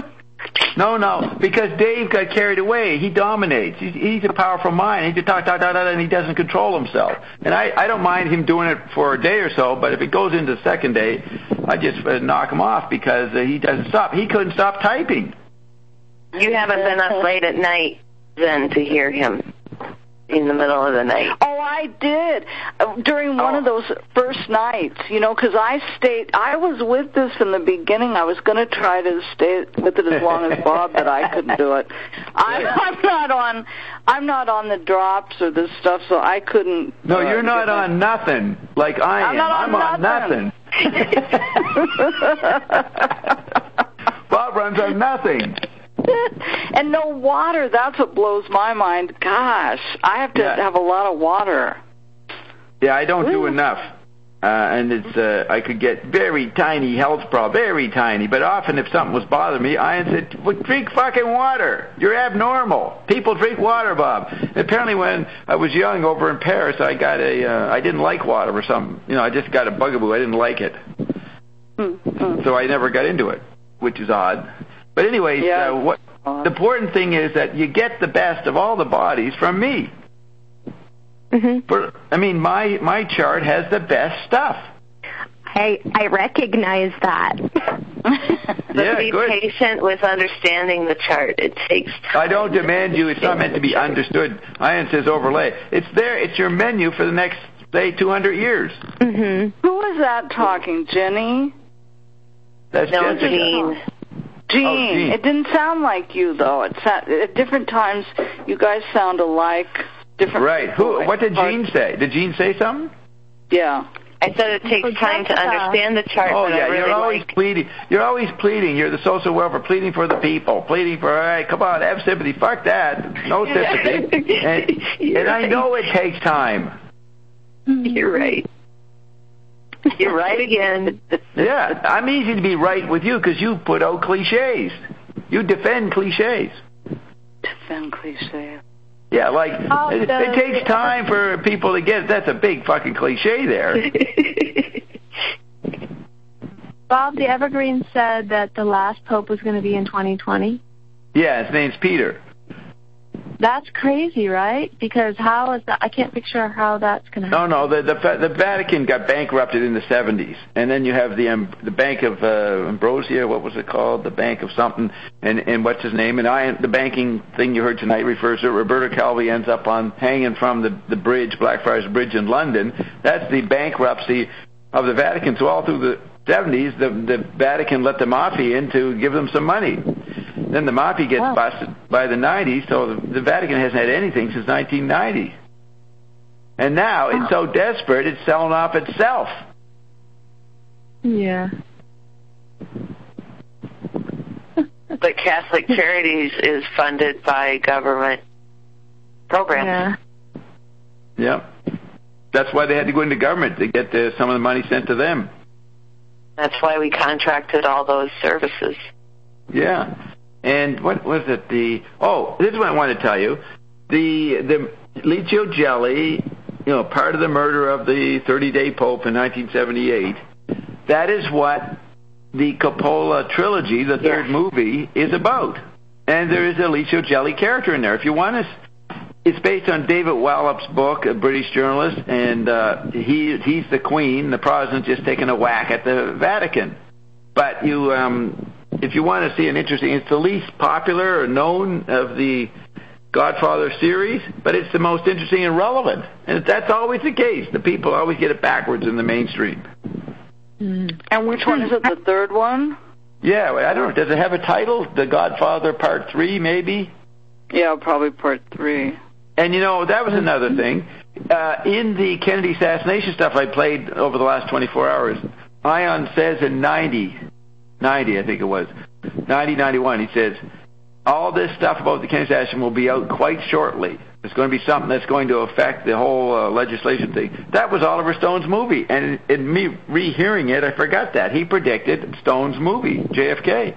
[SPEAKER 1] No, no, because Dave got carried away. He dominates. He's, he's a powerful mind. He just talk, talk, talk, talk, and he doesn't control himself. And I, I don't mind him doing it for a day or so, but if it goes into the second day, I just uh, knock him off because uh, he doesn't stop. He couldn't stop typing.
[SPEAKER 5] You haven't been up late at night then to hear him. in the middle of the night.
[SPEAKER 2] Oh, I did. Uh, during one
[SPEAKER 5] oh.
[SPEAKER 2] of those first nights, you know, because I stayed, I was with this in the beginning. I was going to try to stay with it as long as Bob, but I couldn't do it. I, I'm not on, I'm not on the drops or this stuff, so I couldn't.
[SPEAKER 1] No,
[SPEAKER 2] uh,
[SPEAKER 1] you're not on nothing like I am.
[SPEAKER 2] I'm not on
[SPEAKER 1] I'm
[SPEAKER 2] nothing.
[SPEAKER 1] on nothing. Bob runs on nothing.
[SPEAKER 2] And no water. That's what blows my mind. Gosh, I have to
[SPEAKER 1] yeah.
[SPEAKER 2] have a lot of water.
[SPEAKER 1] Yeah, I don't
[SPEAKER 2] Ooh.
[SPEAKER 1] do enough. Uh, and it's uh, I could get very tiny health problems, very tiny. But often if something was bothering me, I said, well, drink fucking water. You're abnormal. People drink water, Bob. And apparently when I was young over in Paris, I got a, uh, I didn't like water or something. You know, I just got a bugaboo. I didn't like it.
[SPEAKER 2] Mm-hmm.
[SPEAKER 1] So I never got into it, which is odd. But anyways,
[SPEAKER 2] yeah.
[SPEAKER 1] uh, what the important thing is that you get the best of all the bodies from me.
[SPEAKER 4] Mm-hmm.
[SPEAKER 1] For, I mean, my my chart has the best stuff.
[SPEAKER 4] I I recognize that.
[SPEAKER 5] But
[SPEAKER 1] yeah,
[SPEAKER 5] be
[SPEAKER 1] good.
[SPEAKER 5] patient with understanding the chart. It takes time.
[SPEAKER 1] I don't demand you. It's not meant to be understood. Ian says overlay. It's there. It's your menu for the next, say, two hundred years.
[SPEAKER 4] Mm-hmm.
[SPEAKER 2] Who is that talking, Jenny?
[SPEAKER 1] That's
[SPEAKER 5] No,
[SPEAKER 1] Jessica.
[SPEAKER 5] Jean.
[SPEAKER 2] Jean.
[SPEAKER 1] Oh, Jean.
[SPEAKER 2] It didn't sound like you, though. It sa- at different times, you guys sound alike. Different.
[SPEAKER 1] Right. Who? What did Jean say? Did Jean say something?
[SPEAKER 2] Yeah.
[SPEAKER 5] I said it takes
[SPEAKER 4] Well,
[SPEAKER 5] time to
[SPEAKER 4] Jessica.
[SPEAKER 5] understand the chart.
[SPEAKER 1] Oh
[SPEAKER 5] but
[SPEAKER 1] yeah,
[SPEAKER 5] I really
[SPEAKER 1] you're always
[SPEAKER 5] like...
[SPEAKER 1] pleading. You're always pleading. You're the social welfare, pleading for the people, pleading for. All right, come on, have sympathy. Fuck that. No sympathy. and and I know it takes time.
[SPEAKER 5] You're right. You're right again.
[SPEAKER 1] Yeah, I'm easy to be right with you because you put out cliches. You defend cliches.
[SPEAKER 2] Defend cliche.
[SPEAKER 1] Yeah, like
[SPEAKER 4] Oh,
[SPEAKER 1] it,
[SPEAKER 4] the-
[SPEAKER 1] it takes time for people to get. That's a big fucking cliche there.
[SPEAKER 6] Bob, the Evergreen said that the last pope was going to be in twenty twenty.
[SPEAKER 1] Yeah, his name's Peter.
[SPEAKER 6] That's crazy, right? Because how is that? I can't picture how that's going to happen.
[SPEAKER 1] No, no, the, the the Vatican got bankrupted in the seventies, and then you have the um, the Bank of uh, Ambrosia. What was it called? The Bank of something, and and what's his name? And I the banking thing you heard tonight refers to Roberto Calvi ends up on hanging from the the bridge, Blackfriars Bridge in London. That's the bankruptcy of the Vatican. So all through the seventies, the the Vatican let the mafia in to give them some money. Then the mafia gets
[SPEAKER 6] Wow.
[SPEAKER 1] busted by the nineties, so the, the Vatican hasn't had anything since nineteen ninety. And now
[SPEAKER 6] Wow.
[SPEAKER 1] it's so desperate, it's selling off itself.
[SPEAKER 6] Yeah.
[SPEAKER 5] But Catholic Charities is funded by government programs.
[SPEAKER 6] Yeah.
[SPEAKER 1] Yep. That's why they had to go into government to get the, some of the money sent to them.
[SPEAKER 5] That's why we contracted all those services.
[SPEAKER 1] Yeah. And what was it? The oh, this is what I want to tell you. The the Licio Gelli, you know, part of the murder of the thirty-day Pope in nineteen seventy-eight. That is what the Coppola trilogy, the third
[SPEAKER 5] Yes.
[SPEAKER 1] movie, is about. And there is a Licio Gelli character in there. If you want to, it's based on David Wallop's book, a British journalist, and uh, he he's the Queen. The Protestant just taking a whack at the Vatican. But you. Um, If you want to see an interesting, it's the least popular or known of the Godfather series, but it's the most interesting and relevant. And that's always the case. The people always get it backwards in the mainstream.
[SPEAKER 6] Mm.
[SPEAKER 2] And which one is it? The third one?
[SPEAKER 1] Yeah, I don't know. Does it have a title? The Godfather Part three, maybe?
[SPEAKER 2] Yeah, probably part three.
[SPEAKER 1] And, you know, that was another thing. Uh, in the Kennedy assassination stuff I played over the last twenty-four hours, Ion says in ninety, ninety, I think it was, ninety, ninety-one, he says, all this stuff about the Kennedy assassination will be out quite shortly. It's going to be something that's going to affect the whole uh, legislation thing. That was Oliver Stone's movie. And in, in me rehearing it, I forgot that. He predicted Stone's movie, J F K.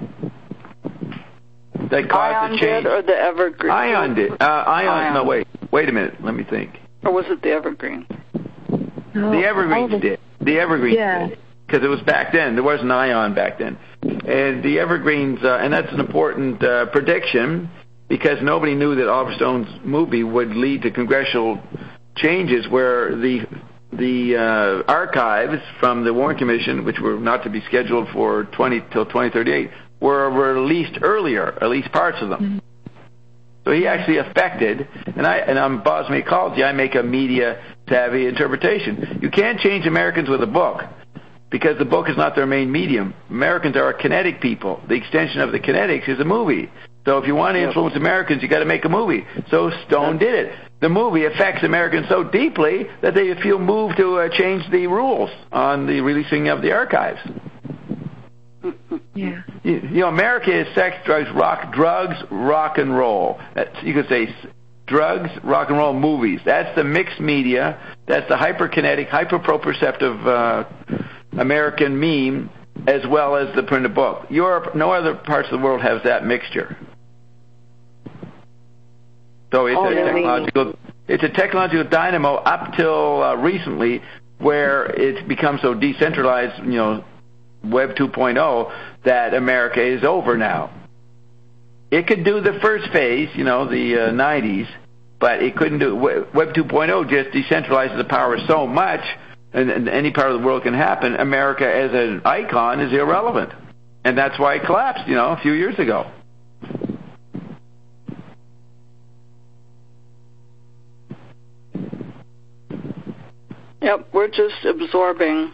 [SPEAKER 1] That caused
[SPEAKER 2] Ion
[SPEAKER 1] the change.
[SPEAKER 2] did or the Evergreen?
[SPEAKER 1] Ion did. Uh, Ion,
[SPEAKER 2] Ion.
[SPEAKER 1] no, wait. Wait a minute. Let me think.
[SPEAKER 2] Or was it the Evergreen?
[SPEAKER 6] Oh,
[SPEAKER 1] The Evergreens
[SPEAKER 6] oh, the-
[SPEAKER 1] did. The Evergreens
[SPEAKER 6] Yeah.
[SPEAKER 1] did. Because it was back then. There wasn't Ion back then. And the Evergreens, uh, and that's an important uh, prediction because nobody knew that Oliver Stone's movie would lead to congressional changes where the the uh, archives from the Warren Commission, which were not to be scheduled for twenty till twenty thirty-eight, were released earlier, at least parts of them. So he actually affected, and I and on Bosme Ecology, I make a media savvy interpretation. You can't change Americans with a book, because the book is not their main medium. Americans are a kinetic people. The extension of the kinetics is a movie. So if you want to influence Americans, you got to make a movie. So Stone did it. The movie affects Americans so deeply that they feel moved to uh, change the rules on the releasing of the archives.
[SPEAKER 6] Yeah.
[SPEAKER 1] You, you know, America is sex, drugs, rock, drugs, rock and roll. That's, you could say drugs, rock and roll, movies. That's the mixed media. That's the hyperkinetic, hyperproprioceptive uh, American meme, as well as the printed book. Europe, no other parts of the world has that mixture. So it's
[SPEAKER 2] oh,
[SPEAKER 1] a technological, it's a technological dynamo up till uh, recently, where it's become so decentralized, you know, Web two point oh, that America is over now. It could do the first phase, you know, the uh, nineties, but it couldn't do Web two point oh. Just decentralizes the power so much, and, and any part of the world can happen. America as an icon is irrelevant, and that's why it collapsed, you know, a few years ago.
[SPEAKER 2] Yep, we're just absorbing.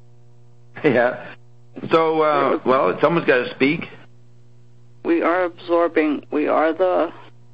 [SPEAKER 1] Yeah. So, uh, well, someone's got to speak.
[SPEAKER 2] We are absorbing. We are the.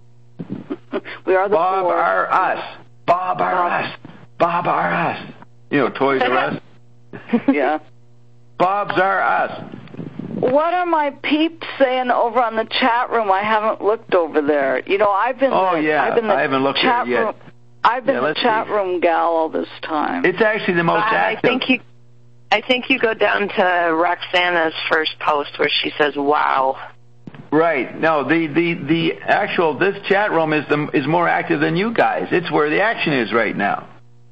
[SPEAKER 2] we are the.
[SPEAKER 1] Bob
[SPEAKER 2] board.
[SPEAKER 1] are us. Bob are
[SPEAKER 2] Bob.
[SPEAKER 1] us. Bob are us. You know, Toys R Us.
[SPEAKER 2] Yeah.
[SPEAKER 1] Bob's are us.
[SPEAKER 2] What are my peeps saying over on the chat room? I haven't looked over there. You know, I've been.
[SPEAKER 1] Oh
[SPEAKER 2] the,
[SPEAKER 1] yeah,
[SPEAKER 2] I've been the
[SPEAKER 1] I haven't looked
[SPEAKER 2] chat
[SPEAKER 1] there yet.
[SPEAKER 2] Room, I've been
[SPEAKER 1] Yeah,
[SPEAKER 2] the chat
[SPEAKER 1] see.
[SPEAKER 2] room gal all this time.
[SPEAKER 1] It's actually the most
[SPEAKER 5] I
[SPEAKER 1] active.
[SPEAKER 5] think you, I think you go down to Roxana's first post where she says, "Wow."
[SPEAKER 1] Right. No, the, the, the actual, this chat room is the, is more active than you guys. It's where the action is right now.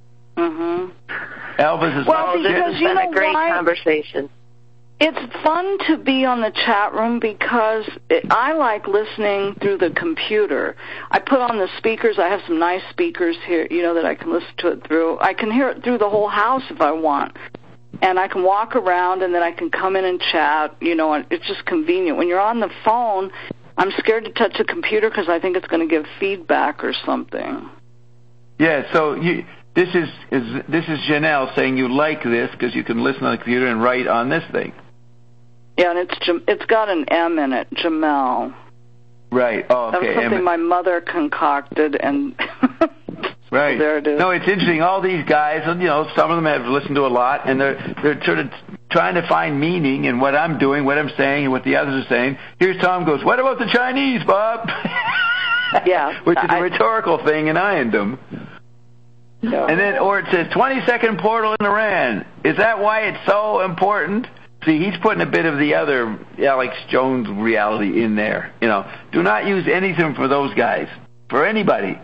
[SPEAKER 2] Mm-hmm.
[SPEAKER 1] Elvis is
[SPEAKER 2] Well,
[SPEAKER 1] like,
[SPEAKER 2] because
[SPEAKER 5] It's
[SPEAKER 2] you
[SPEAKER 5] been
[SPEAKER 2] know
[SPEAKER 5] a great
[SPEAKER 2] why?
[SPEAKER 5] conversation.
[SPEAKER 2] It's fun to be on the chat room because it, I like listening through the computer. I put on the speakers. I have some nice speakers here, you know, that I can listen to it through. I can hear it through the whole house if I want. And I can walk around, and then I can come in and chat, you know, and it's just convenient. When you're on the phone, I'm scared to touch the computer because I think it's going to give feedback or something.
[SPEAKER 1] yeah, so you, this is, is, this is Janelle saying you like this because you can listen on the computer and write on this thing.
[SPEAKER 2] Yeah, and it's Jam- it's got an M in it, Jamel.
[SPEAKER 1] Right. Oh, okay.
[SPEAKER 2] That was something
[SPEAKER 1] And-
[SPEAKER 2] my mother concocted, and
[SPEAKER 1] Right.
[SPEAKER 2] there it is.
[SPEAKER 1] No, it's interesting. All these guys, you know, some of them have listened to a lot, and they're they're sort of trying to find meaning in what I'm doing, what I'm saying, and what the others are saying. Here's Tom goes, "What about the Chinese, Bob?"
[SPEAKER 2] Yeah,
[SPEAKER 1] which is a
[SPEAKER 2] I-
[SPEAKER 1] rhetorical thing in Iandom.
[SPEAKER 2] No.
[SPEAKER 1] And then, or it says twenty second portal in Iran. Is that why it's so important? See, he's putting a bit of the other Alex Jones reality in there. You know, do not use anything for those guys, for anybody.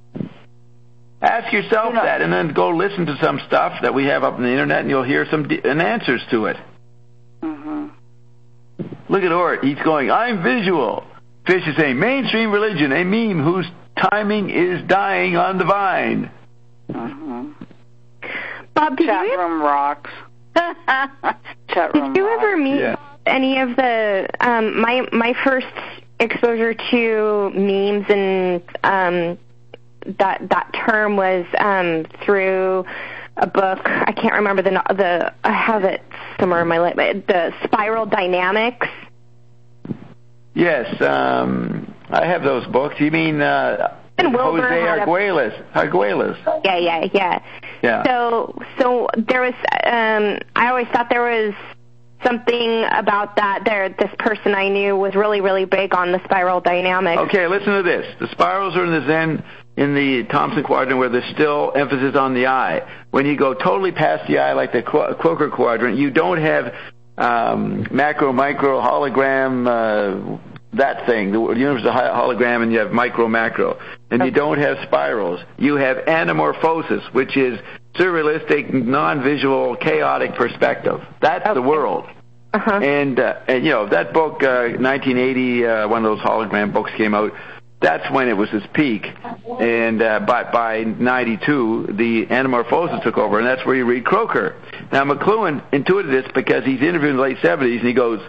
[SPEAKER 1] Ask yourself
[SPEAKER 2] You know,
[SPEAKER 1] that, and then go listen to some stuff that we have up on the internet, and you'll hear some d- and answers to it.
[SPEAKER 2] Mm-hmm.
[SPEAKER 1] Look at Ort. He's going, I'm visual. Fish is saying, mainstream religion, a meme whose timing is dying on the vine.
[SPEAKER 2] Mm-hmm.
[SPEAKER 4] Bob, did
[SPEAKER 2] Chat
[SPEAKER 4] you,
[SPEAKER 2] room rocks. Chat room
[SPEAKER 4] did you
[SPEAKER 2] rocks.
[SPEAKER 4] ever meet
[SPEAKER 1] Yeah.
[SPEAKER 4] any of the um, my my first exposure to memes and um, that that term was um, through a book. I can't remember the the I have it somewhere in my list. The Spiral Dynamics.
[SPEAKER 1] Yes, um, I have those books. You mean uh,
[SPEAKER 4] And Wilbur
[SPEAKER 1] Jose
[SPEAKER 4] had a-
[SPEAKER 1] Arguelles? Arguelles.
[SPEAKER 4] Yeah, yeah, yeah.
[SPEAKER 1] Yeah.
[SPEAKER 4] So, so there was. Um, I always thought there was something about that. There, this person I knew was really, really big on the spiral dynamics.
[SPEAKER 1] Okay, listen to this. The spirals are in the Zen, in the Thompson quadrant, where there's still emphasis on the eye. When you go totally past the eye, like the Qu- Quokka quadrant, you don't have um, macro, micro, hologram, uh, that thing. The universe is a hologram, and you have micro, macro. And you don't have spirals. You have anamorphosis, which is surrealistic, non-visual, chaotic perspective. That's
[SPEAKER 4] Okay.
[SPEAKER 1] the world.
[SPEAKER 4] Uh-huh.
[SPEAKER 1] And, uh, and, you know, that book, uh, nineteen eighty, uh, one of those hologram books came out. That's when it was its peak. And uh, by, by ninety-two, the anamorphosis took over, and that's where you read Croker. Now, McLuhan intuited this because he's interviewing in the late seventies, and he goes,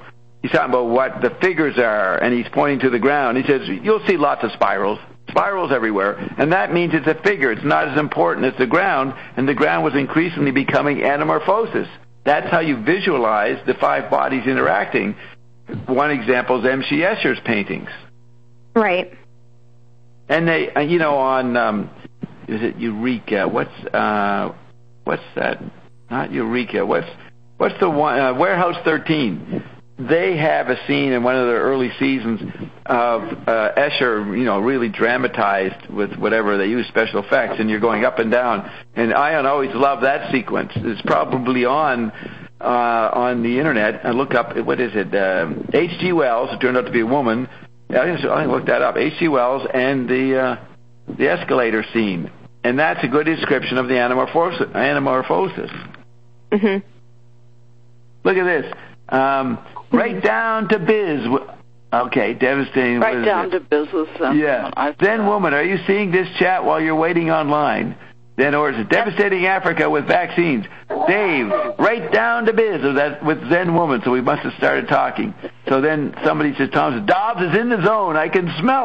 [SPEAKER 1] he's talking about what the figures are, and he's pointing to the ground. He says, you'll see lots of spirals, spirals everywhere, and that means it's a figure. It's not as important as the ground, and the ground was increasingly becoming anamorphosis. That's how you visualize the five bodies interacting. One example is M C Escher's paintings.
[SPEAKER 4] Right.
[SPEAKER 1] And they, you know, on, um, is it Eureka? What's, uh, what's that? Not Eureka. What's, what's the one, uh, Warehouse thirteen? They have a scene in one of their early seasons of uh, Escher, you know, really dramatized with whatever they use, special effects, and you're going up and down. And Ion always loved that sequence. It's probably on uh, on the internet. I look up, what is it? Um, H G Wells. It turned out to be a woman. I think I looked that up. H G Wells and the uh, the escalator scene, and that's a good description of the anamorphosis. anamorphosis.
[SPEAKER 4] Mm-hmm.
[SPEAKER 1] Look at this. Um, right down to biz. Okay, devastating.
[SPEAKER 2] Right down to business.
[SPEAKER 1] Yeah. Then, woman, are you seeing this chat while you're waiting online? Then, or is it devastating Africa with vaccines? Dave, right down to biz. So that's with Zen woman. So we must have started talking. So then somebody says, Tom says, Dobbs is in the zone. I can smell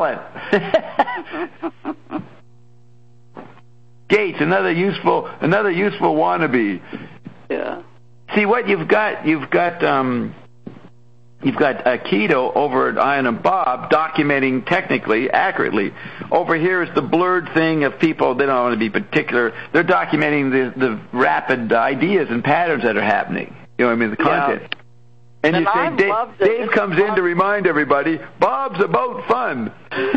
[SPEAKER 1] it. Gates, another useful, another useful wannabe.
[SPEAKER 2] Yeah.
[SPEAKER 1] See what you've got. You've got. Um, You've got uh, Keto over at Ian and Bob documenting technically, accurately. Over here is the blurred thing of people, they don't want to be particular. They're documenting the, the rapid ideas and patterns that are happening. You know what I mean? The content. Yeah. And, and you say, Dave, Dave comes in to remind everybody, Bob's about fun.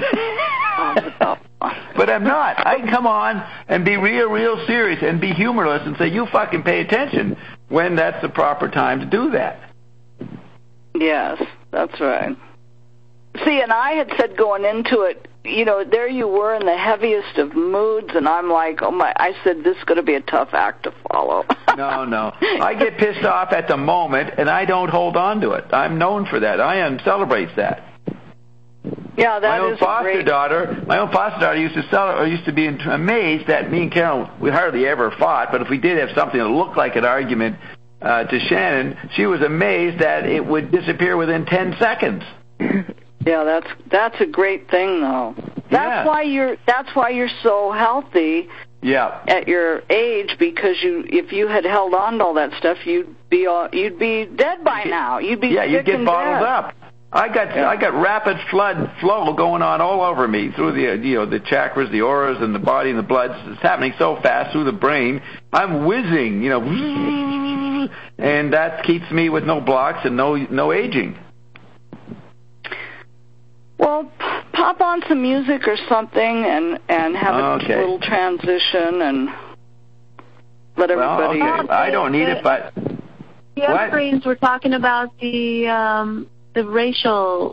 [SPEAKER 1] But I'm not. I can come on and be real, real serious and be humorless and say, you fucking pay attention when that's the proper time to do that.
[SPEAKER 2] Yes, that's right. See, and I had said going into it, you know, there you were in the heaviest of moods, and I'm like, oh my, I said, this is going to be a tough act to follow.
[SPEAKER 1] No, no. I get pissed off at the moment, and I don't hold on to it. I'm known for that. Ian celebrates that.
[SPEAKER 2] Yeah, that
[SPEAKER 1] my own
[SPEAKER 2] is
[SPEAKER 1] foster
[SPEAKER 2] great...
[SPEAKER 1] daughter. My own foster daughter used to sell, or used to be amazed that me and Carol, we hardly ever fought, but if we did have something that looked like an argument, Uh, to Shannon, she was amazed that it would disappear within ten seconds.
[SPEAKER 2] Yeah, that's that's a great thing, though. That's
[SPEAKER 1] yeah.
[SPEAKER 2] why you're that's why you're so healthy.
[SPEAKER 1] Yeah.
[SPEAKER 2] At your age, because you if you had held on to all that stuff, you'd be all, you'd be dead by now. You'd be
[SPEAKER 1] yeah,
[SPEAKER 2] sick
[SPEAKER 1] you'd get
[SPEAKER 2] and
[SPEAKER 1] bottled
[SPEAKER 2] dead.
[SPEAKER 1] up. I got
[SPEAKER 2] yeah.
[SPEAKER 1] I got rapid flood flow going on all over me through the you know the chakras, the auras, and the body and the blood. It's happening so fast through the brain. I'm whizzing, you know, and that keeps me with no blocks and no no aging.
[SPEAKER 2] Well, pop on some music or something and and have
[SPEAKER 1] okay.
[SPEAKER 2] a little transition and let everybody.
[SPEAKER 1] Well, okay. I don't need it, but
[SPEAKER 6] the other friends were talking about the um, the racial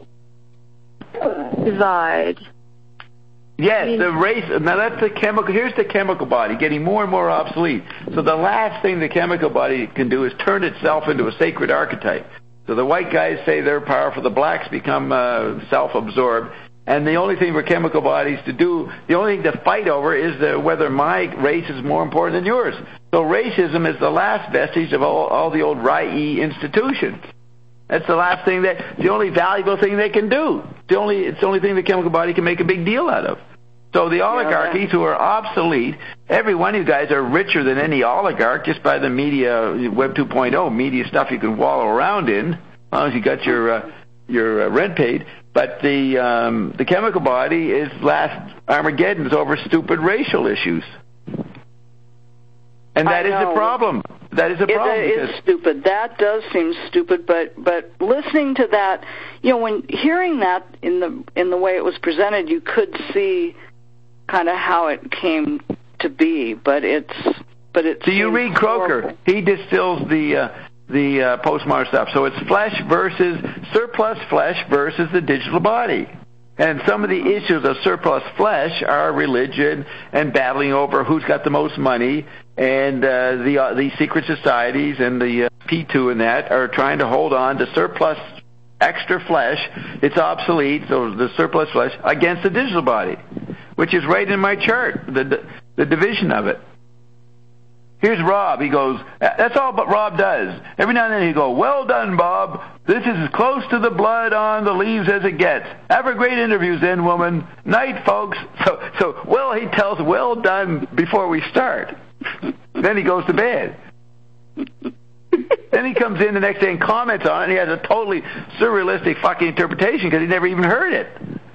[SPEAKER 6] divide.
[SPEAKER 1] Yes,
[SPEAKER 6] I mean,
[SPEAKER 1] the race. Now that's the chemical. Here's the chemical body getting more and more obsolete. So the last thing the chemical body can do is turn itself into a sacred archetype. So the white guys say they're powerful. The blacks become uh, self-absorbed. And the only thing for chemical bodies to do, the only thing to fight over is the, whether my race is more important than yours. So racism is the last vestige of all, all the old R I E institutions. That's the last thing that, the only valuable thing they can do. The only, it's the only thing the chemical body can make a big deal out of. So the oligarchies who are obsolete, every one of you guys are richer than any oligarch just by the media, Web two point oh, media stuff you can wallow around in, as long as you got your uh, your uh, rent paid. But the um, the chemical body is last Armageddon's over stupid racial issues. And that is a problem. That is a problem.
[SPEAKER 2] It is stupid. That does seem stupid, but but listening to that, you know, when hearing that in the in the way it was presented, you could see kind of how it came to be. But it's but it's.
[SPEAKER 1] Do you read Croker?
[SPEAKER 2] Horrible.
[SPEAKER 1] He distills the uh, the uh, postmodern stuff. So it's flesh versus surplus flesh versus the digital body. And some of the issues of surplus flesh are religion and battling over who's got the most money, and uh, the uh, the secret societies and the uh, P two and that are trying to hold on to surplus extra flesh. It's obsolete, so the surplus flesh against the digital body, which is right in my chart, the the division of it. Here's Rob. He goes, that's all but Rob does. Every now and then he goes, well done, Bob. This is as close to the blood on the leaves as it gets. Have a great interview, then, woman. Night, folks. So, so Will, he tells, well done before we start. Then he goes to bed. Then he comes in the next day and comments on it, and he has a totally surrealistic fucking interpretation because he never even heard it.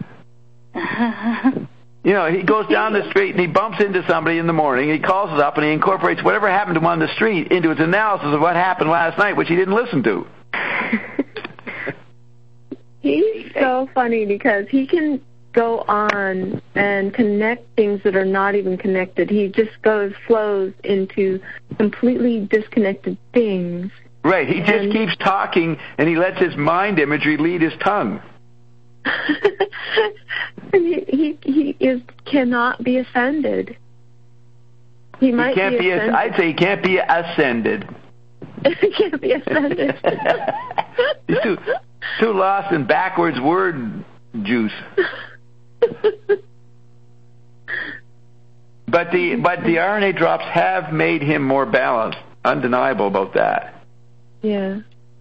[SPEAKER 1] You know, he goes down the street and he bumps into somebody in the morning. He calls us up and he incorporates whatever happened to him on the street into his analysis of what happened last night, which he didn't listen to.
[SPEAKER 6] He's so funny because he can go on and connect things that are not even connected. He just goes, flows into completely disconnected things.
[SPEAKER 1] Right. He just and keeps talking and he lets his mind imagery lead his tongue.
[SPEAKER 6] And he, he he is cannot be offended. He might
[SPEAKER 1] he can't
[SPEAKER 6] be.
[SPEAKER 1] be
[SPEAKER 6] Offended.
[SPEAKER 1] I'd say he can't be ascended.
[SPEAKER 6] He can't be offended.
[SPEAKER 1] He's too too lost in backwards word juice. But the but the R N A drops have made him more balanced. Undeniable about that.
[SPEAKER 6] Yeah.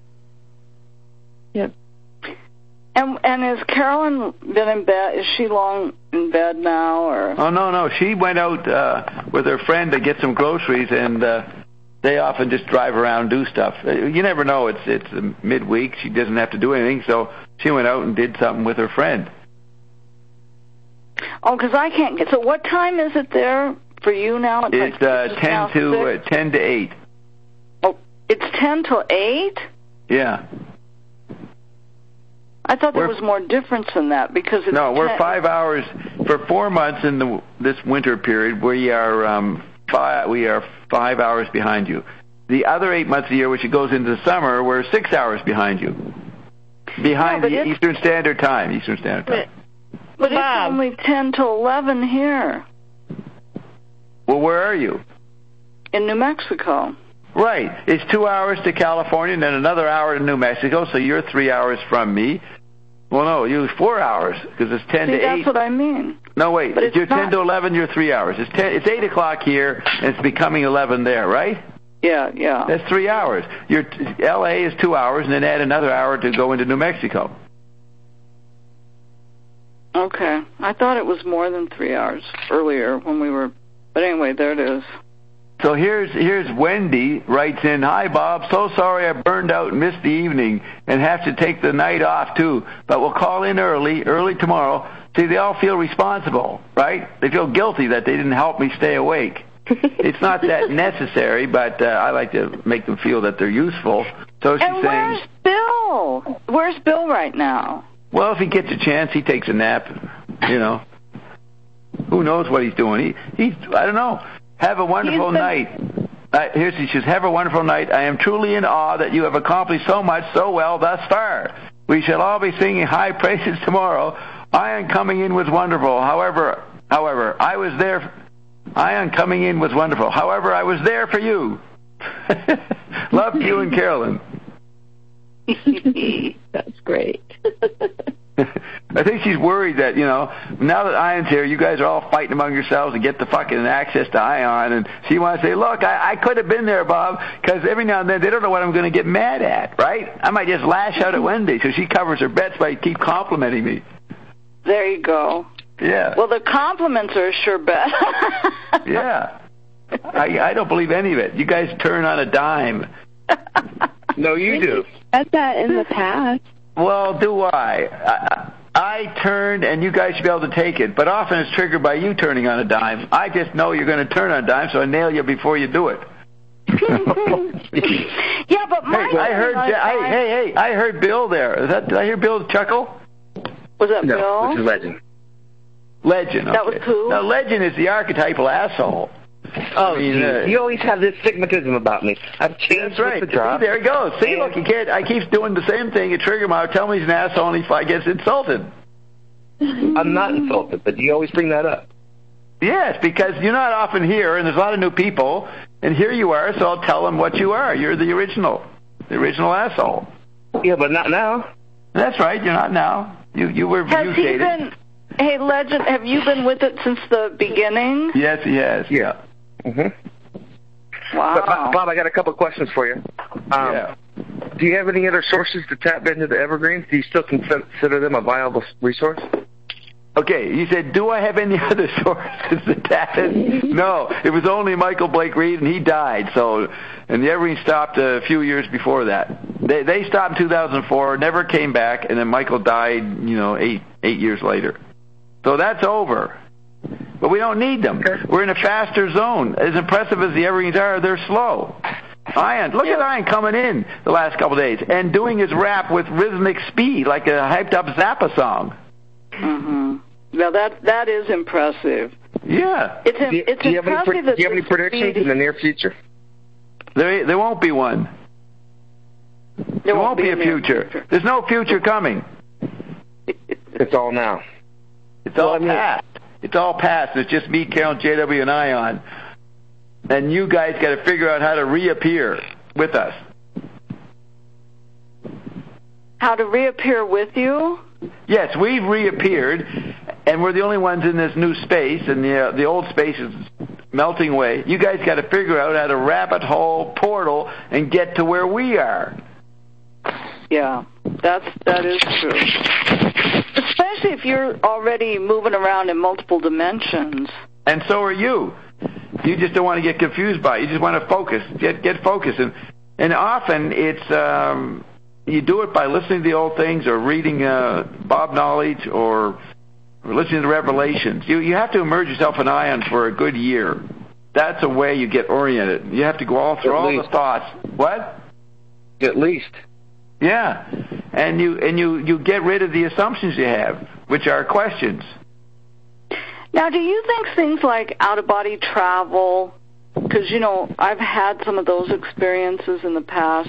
[SPEAKER 6] Yep.
[SPEAKER 2] And and has Carolyn been in bed? Is she long in bed now, or?
[SPEAKER 1] Oh no, no. She went out uh, with her friend to get some groceries, and uh, they often just drive around and do stuff. You never know. It's it's midweek. She doesn't have to do anything, so she went out and did something with her friend.
[SPEAKER 2] Oh, because I can't get. So what time is it there for you now? It's,
[SPEAKER 1] It's
[SPEAKER 2] like,
[SPEAKER 1] uh, ten to uh, ten to eight.
[SPEAKER 2] Oh, it's ten till eight.
[SPEAKER 1] Yeah.
[SPEAKER 2] I thought there
[SPEAKER 1] we're,
[SPEAKER 2] was more difference in that because it's
[SPEAKER 1] no, we're
[SPEAKER 2] ten,
[SPEAKER 1] five hours for four months in the this winter period. We are um, five. We are five hours behind you. The other eight months of the year, which it goes into the summer, we're six hours behind you. Behind
[SPEAKER 2] no,
[SPEAKER 1] the Eastern Standard Time. Eastern Standard Time.
[SPEAKER 2] But, but it's only ten to eleven here.
[SPEAKER 1] Well, where are you?
[SPEAKER 2] In New Mexico.
[SPEAKER 1] Right. It's two hours to California and then another hour to New Mexico, so you're three hours from me. Well, no, you're four hours because it's ten
[SPEAKER 2] See,
[SPEAKER 1] to eight.
[SPEAKER 2] That's what I mean.
[SPEAKER 1] No, wait.
[SPEAKER 2] But
[SPEAKER 1] If you're
[SPEAKER 2] not...
[SPEAKER 1] ten to eleven, you're three hours. It's ten. It's eight o'clock here, and it's becoming eleven there, right?
[SPEAKER 2] Yeah, yeah.
[SPEAKER 1] That's three hours. Your L A is two hours, and then add another hour to go into New Mexico.
[SPEAKER 2] Okay. I thought it was more than three hours earlier when we were... But anyway, there it is.
[SPEAKER 1] So here's here's Wendy writes in, hi, Bob. So sorry I burned out and missed the evening and have to take the night off, too. But we'll call in early, early tomorrow. See, they all feel responsible, right? They feel guilty that they didn't help me stay awake. It's not that necessary, but uh, I like to make them feel that they're useful. So she's
[SPEAKER 2] and
[SPEAKER 1] saying...
[SPEAKER 2] where's Bill? Where's Bill right now?
[SPEAKER 1] Well, if he gets a chance, he takes a nap, you know. Who knows what he's doing? He, he's, I don't know. Have a wonderful been... night. Uh, here she says, have a wonderful night. I am truly in awe that you have accomplished so much so well thus far. We shall all be singing high praises tomorrow. Ion coming in was wonderful. However, however, I was there. Ion coming in was wonderful. However, I was there for you. Love you and Carolyn.
[SPEAKER 6] That's great.
[SPEAKER 1] I think she's worried that, you know, now that Ion's here, you guys are all fighting among yourselves to get the fucking access to Ion, and she wants to say, look, I, I could have been there, Bob, because every now and then they don't know what I'm going to get mad at, right? I might just lash out at Wendy, so she covers her bets by keep complimenting me.
[SPEAKER 2] There you go.
[SPEAKER 1] Yeah.
[SPEAKER 2] Well, the compliments are a sure bet.
[SPEAKER 1] Yeah. I, I don't believe any of it. You guys turn on a dime.
[SPEAKER 3] No, you do.
[SPEAKER 6] I've said that in the past.
[SPEAKER 1] Well, do I? I? I turned, and you guys should be able to take it. But often it's triggered by you turning on a dime. I just know you're going to turn on a dime, so I nail you before you do it.
[SPEAKER 2] Yeah, but my
[SPEAKER 1] hey, I heard. I, hey, hey, I heard Bill there. Is that? Did I hear Bill chuckle?
[SPEAKER 2] Was that
[SPEAKER 3] no,
[SPEAKER 2] Bill?
[SPEAKER 3] This is Legend.
[SPEAKER 1] Legend. Okay.
[SPEAKER 2] That was who?
[SPEAKER 1] Now, Legend is the archetypal asshole.
[SPEAKER 3] Oh,
[SPEAKER 1] I mean,
[SPEAKER 3] geez.
[SPEAKER 1] uh,
[SPEAKER 3] You always have this stigmatism about me. I've changed
[SPEAKER 1] That's right.
[SPEAKER 3] with the job.
[SPEAKER 1] See, there he goes. See, look, he can't. I keep doing the same thing. You trigger him. I tell him he's an asshole, and he gets insulted.
[SPEAKER 3] I'm not insulted, but you always bring that up.
[SPEAKER 1] Yes, because you're not often here, and there's a lot of new people, and here you are, so I'll tell them what you are. You're the original, the original asshole.
[SPEAKER 3] Yeah, but not now.
[SPEAKER 1] That's right. You're not now. You you were
[SPEAKER 2] Has
[SPEAKER 1] you
[SPEAKER 2] he
[SPEAKER 1] dated.
[SPEAKER 2] been? Hey, Legend, have you been with it since the beginning?
[SPEAKER 1] Yes, he has.
[SPEAKER 3] Yeah. Mm-hmm.
[SPEAKER 2] Wow.
[SPEAKER 7] But, Bob, I got a couple of questions for you. Um,
[SPEAKER 1] yeah.
[SPEAKER 7] Do you have any other sources to tap into the evergreens? Do you still consider them a viable resource?
[SPEAKER 1] Okay, you said, do I have any other sources to tap in? No, it was only Michael Blake Reed, and he died. So, and the evergreen stopped a few years before that. They they stopped in two thousand four, never came back, and then Michael died, you know, eight eight years later. So that's over. But we don't need them. We're in a faster zone. As impressive as the evergreens are, they're slow. Ian, look at Ian coming in the last couple of days and doing his rap with rhythmic speed, like a hyped-up Zappa song.
[SPEAKER 2] Mm-hmm. Now that that is impressive.
[SPEAKER 1] Yeah.
[SPEAKER 2] It's
[SPEAKER 7] do you,
[SPEAKER 2] it's
[SPEAKER 7] do you
[SPEAKER 2] impressive.
[SPEAKER 7] Have any,
[SPEAKER 2] that
[SPEAKER 7] do you have any predictions
[SPEAKER 2] speed,
[SPEAKER 7] in the near future?
[SPEAKER 1] There there won't be one. There, there won't, won't be, be a future. future. There's no future coming.
[SPEAKER 7] It's all now.
[SPEAKER 1] It's all well, I mean, past. It's all past. It's just me, Carol, J W, and Ion. And you guys got to figure out how to reappear with us.
[SPEAKER 2] How to reappear with you?
[SPEAKER 1] Yes, we've reappeared, and we're the only ones in this new space, and the uh, the old space is melting away. You guys got to figure out how to rabbit hole portal and get to where we are.
[SPEAKER 2] Yeah, that's that is true. Especially if you're already moving around in multiple dimensions.
[SPEAKER 1] And so are you. You just don't want to get confused by it. You just want to focus. Get get focused. And and often it's um, you do it by listening to the old things or reading uh, Bob Knowledge or, or listening to Revelations. You you have to immerse yourself in Ion for a good year. That's a way you get oriented. You have to go all through all the thoughts. What?
[SPEAKER 7] At least.
[SPEAKER 1] Yeah. And you and you, you get rid of the assumptions you have, which are questions.
[SPEAKER 2] Now, do you think things like out-of-body travel, because, you know, I've had some of those experiences in the past,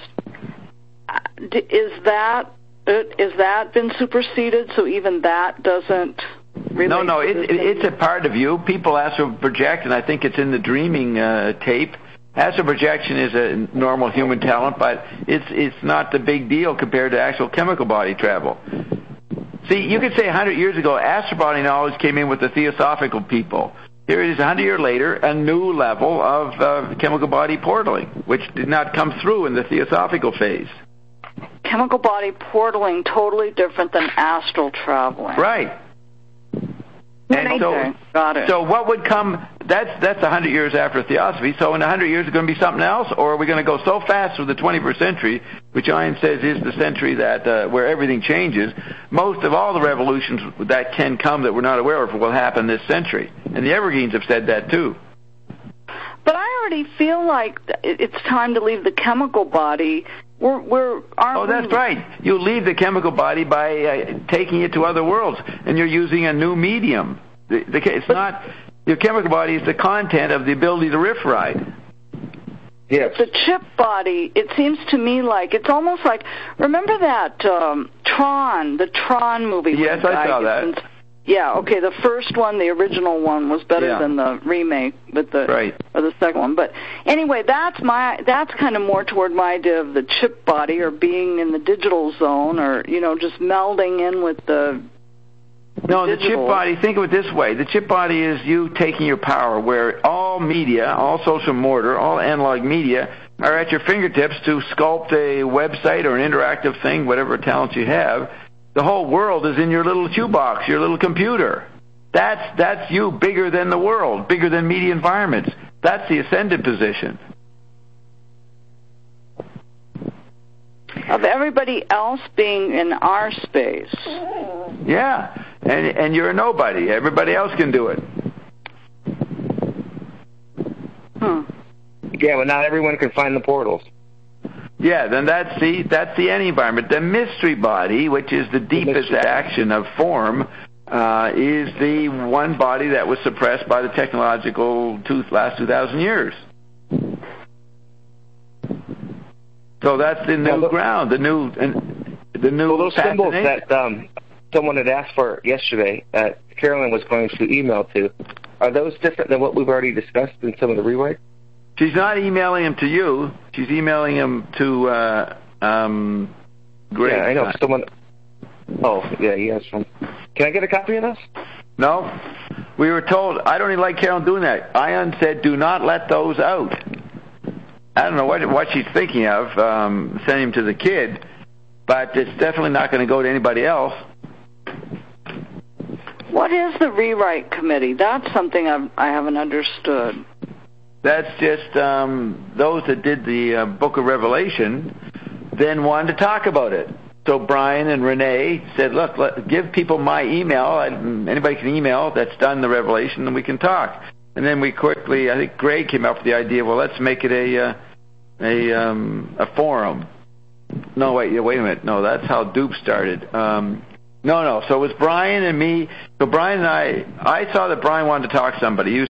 [SPEAKER 2] is that is that been superseded, so even that doesn't relate?
[SPEAKER 1] No, no, it, it, it's a part of you. People astral project, and I think it's in the dreaming uh, tape. Astral projection is a normal human talent, but it's it's not the big deal compared to actual chemical body travel. See, you could say one hundred years ago, astral body knowledge came in with the theosophical people. Here it is one hundred years later, a new level of uh, chemical body portaling, which did not come through in the theosophical phase.
[SPEAKER 2] Chemical body portaling, totally different than astral traveling.
[SPEAKER 1] Right. And so,
[SPEAKER 2] Got it.
[SPEAKER 1] so what would come, that's that's one hundred years after theosophy, so in one hundred years it's going to be something else, or are we going to go so fast through the twenty-first century, which Ian says is the century that uh, where everything changes, most of all the revolutions that can come that we're not aware of will happen this century. And the Evergreens have said that too.
[SPEAKER 2] But I already feel like it's time to leave the chemical body. We're, we're, aren't
[SPEAKER 1] oh, that's
[SPEAKER 2] we?
[SPEAKER 1] right. You leave the chemical body by uh, taking it to other worlds, and you're using a new medium. The, the, it's but, not your chemical body; is the content of the ability to riff ride.
[SPEAKER 7] Yes.
[SPEAKER 2] The chip body. It seems to me like it's almost like remember that um, Tron, the Tron movie.
[SPEAKER 1] Yes, I saw that.
[SPEAKER 2] Into, yeah. Okay. The first one, the original one, was better
[SPEAKER 1] yeah.
[SPEAKER 2] than the remake, but the
[SPEAKER 1] right.
[SPEAKER 2] or the second one. But anyway, that's my that's kind of more toward my idea of the chip body, or being in the digital zone, or you know, just melding in with the.
[SPEAKER 1] No,
[SPEAKER 2] digital.
[SPEAKER 1] The chip body. Think of it this way: the chip body is you taking your power, where all media, all social mortar, all analog media are at your fingertips to sculpt a website or an interactive thing, whatever talent you have. The whole world is in your little shoebox, your little computer. That's that's you, bigger than the world, bigger than media environments. That's the ascended position.
[SPEAKER 2] Of everybody else being in our space.
[SPEAKER 1] Yeah, and and you're a nobody. Everybody else can do it.
[SPEAKER 2] Hmm.
[SPEAKER 7] Yeah, but not everyone can find the portals.
[SPEAKER 1] Yeah, then that's the that's the any environment. The mystery body, which is the deepest the action of form, uh, is the one body that was suppressed by the technological two, last two thousand years. So that's the new
[SPEAKER 7] yeah,
[SPEAKER 1] ground, the new and the new.
[SPEAKER 7] Well, those symbols that um, someone had asked for yesterday, that Carolyn was going to email to, are those different than what we've already discussed in some of the rewrites?
[SPEAKER 1] She's not emailing them to you. She's emailing them to uh, um, Greg.
[SPEAKER 7] Yeah, I know. Someone. Oh, yeah, he has some. Can I get a copy of this?
[SPEAKER 1] No. We were told, I don't even like Carolyn doing that. Ion said, do not let those out. I don't know what what she's thinking of, um, sending him to the kid, but it's definitely not going to go to anybody else.
[SPEAKER 2] What is the rewrite committee? That's something I've, I haven't understood.
[SPEAKER 1] That's just um, those that did the uh, Book of Revelation then wanted to talk about it. So Brian and Renee said, look, let, give people my email. I, anybody can email that's done the Revelation, and we can talk. And then we quickly, I think Greg came up with the idea, well, let's make it a uh, a um, a forum. No, wait, wait a minute. No, that's how Dupe started. Um, no, no. So it was Brian and me. So Brian and I, I saw that Brian wanted to talk to somebody. He was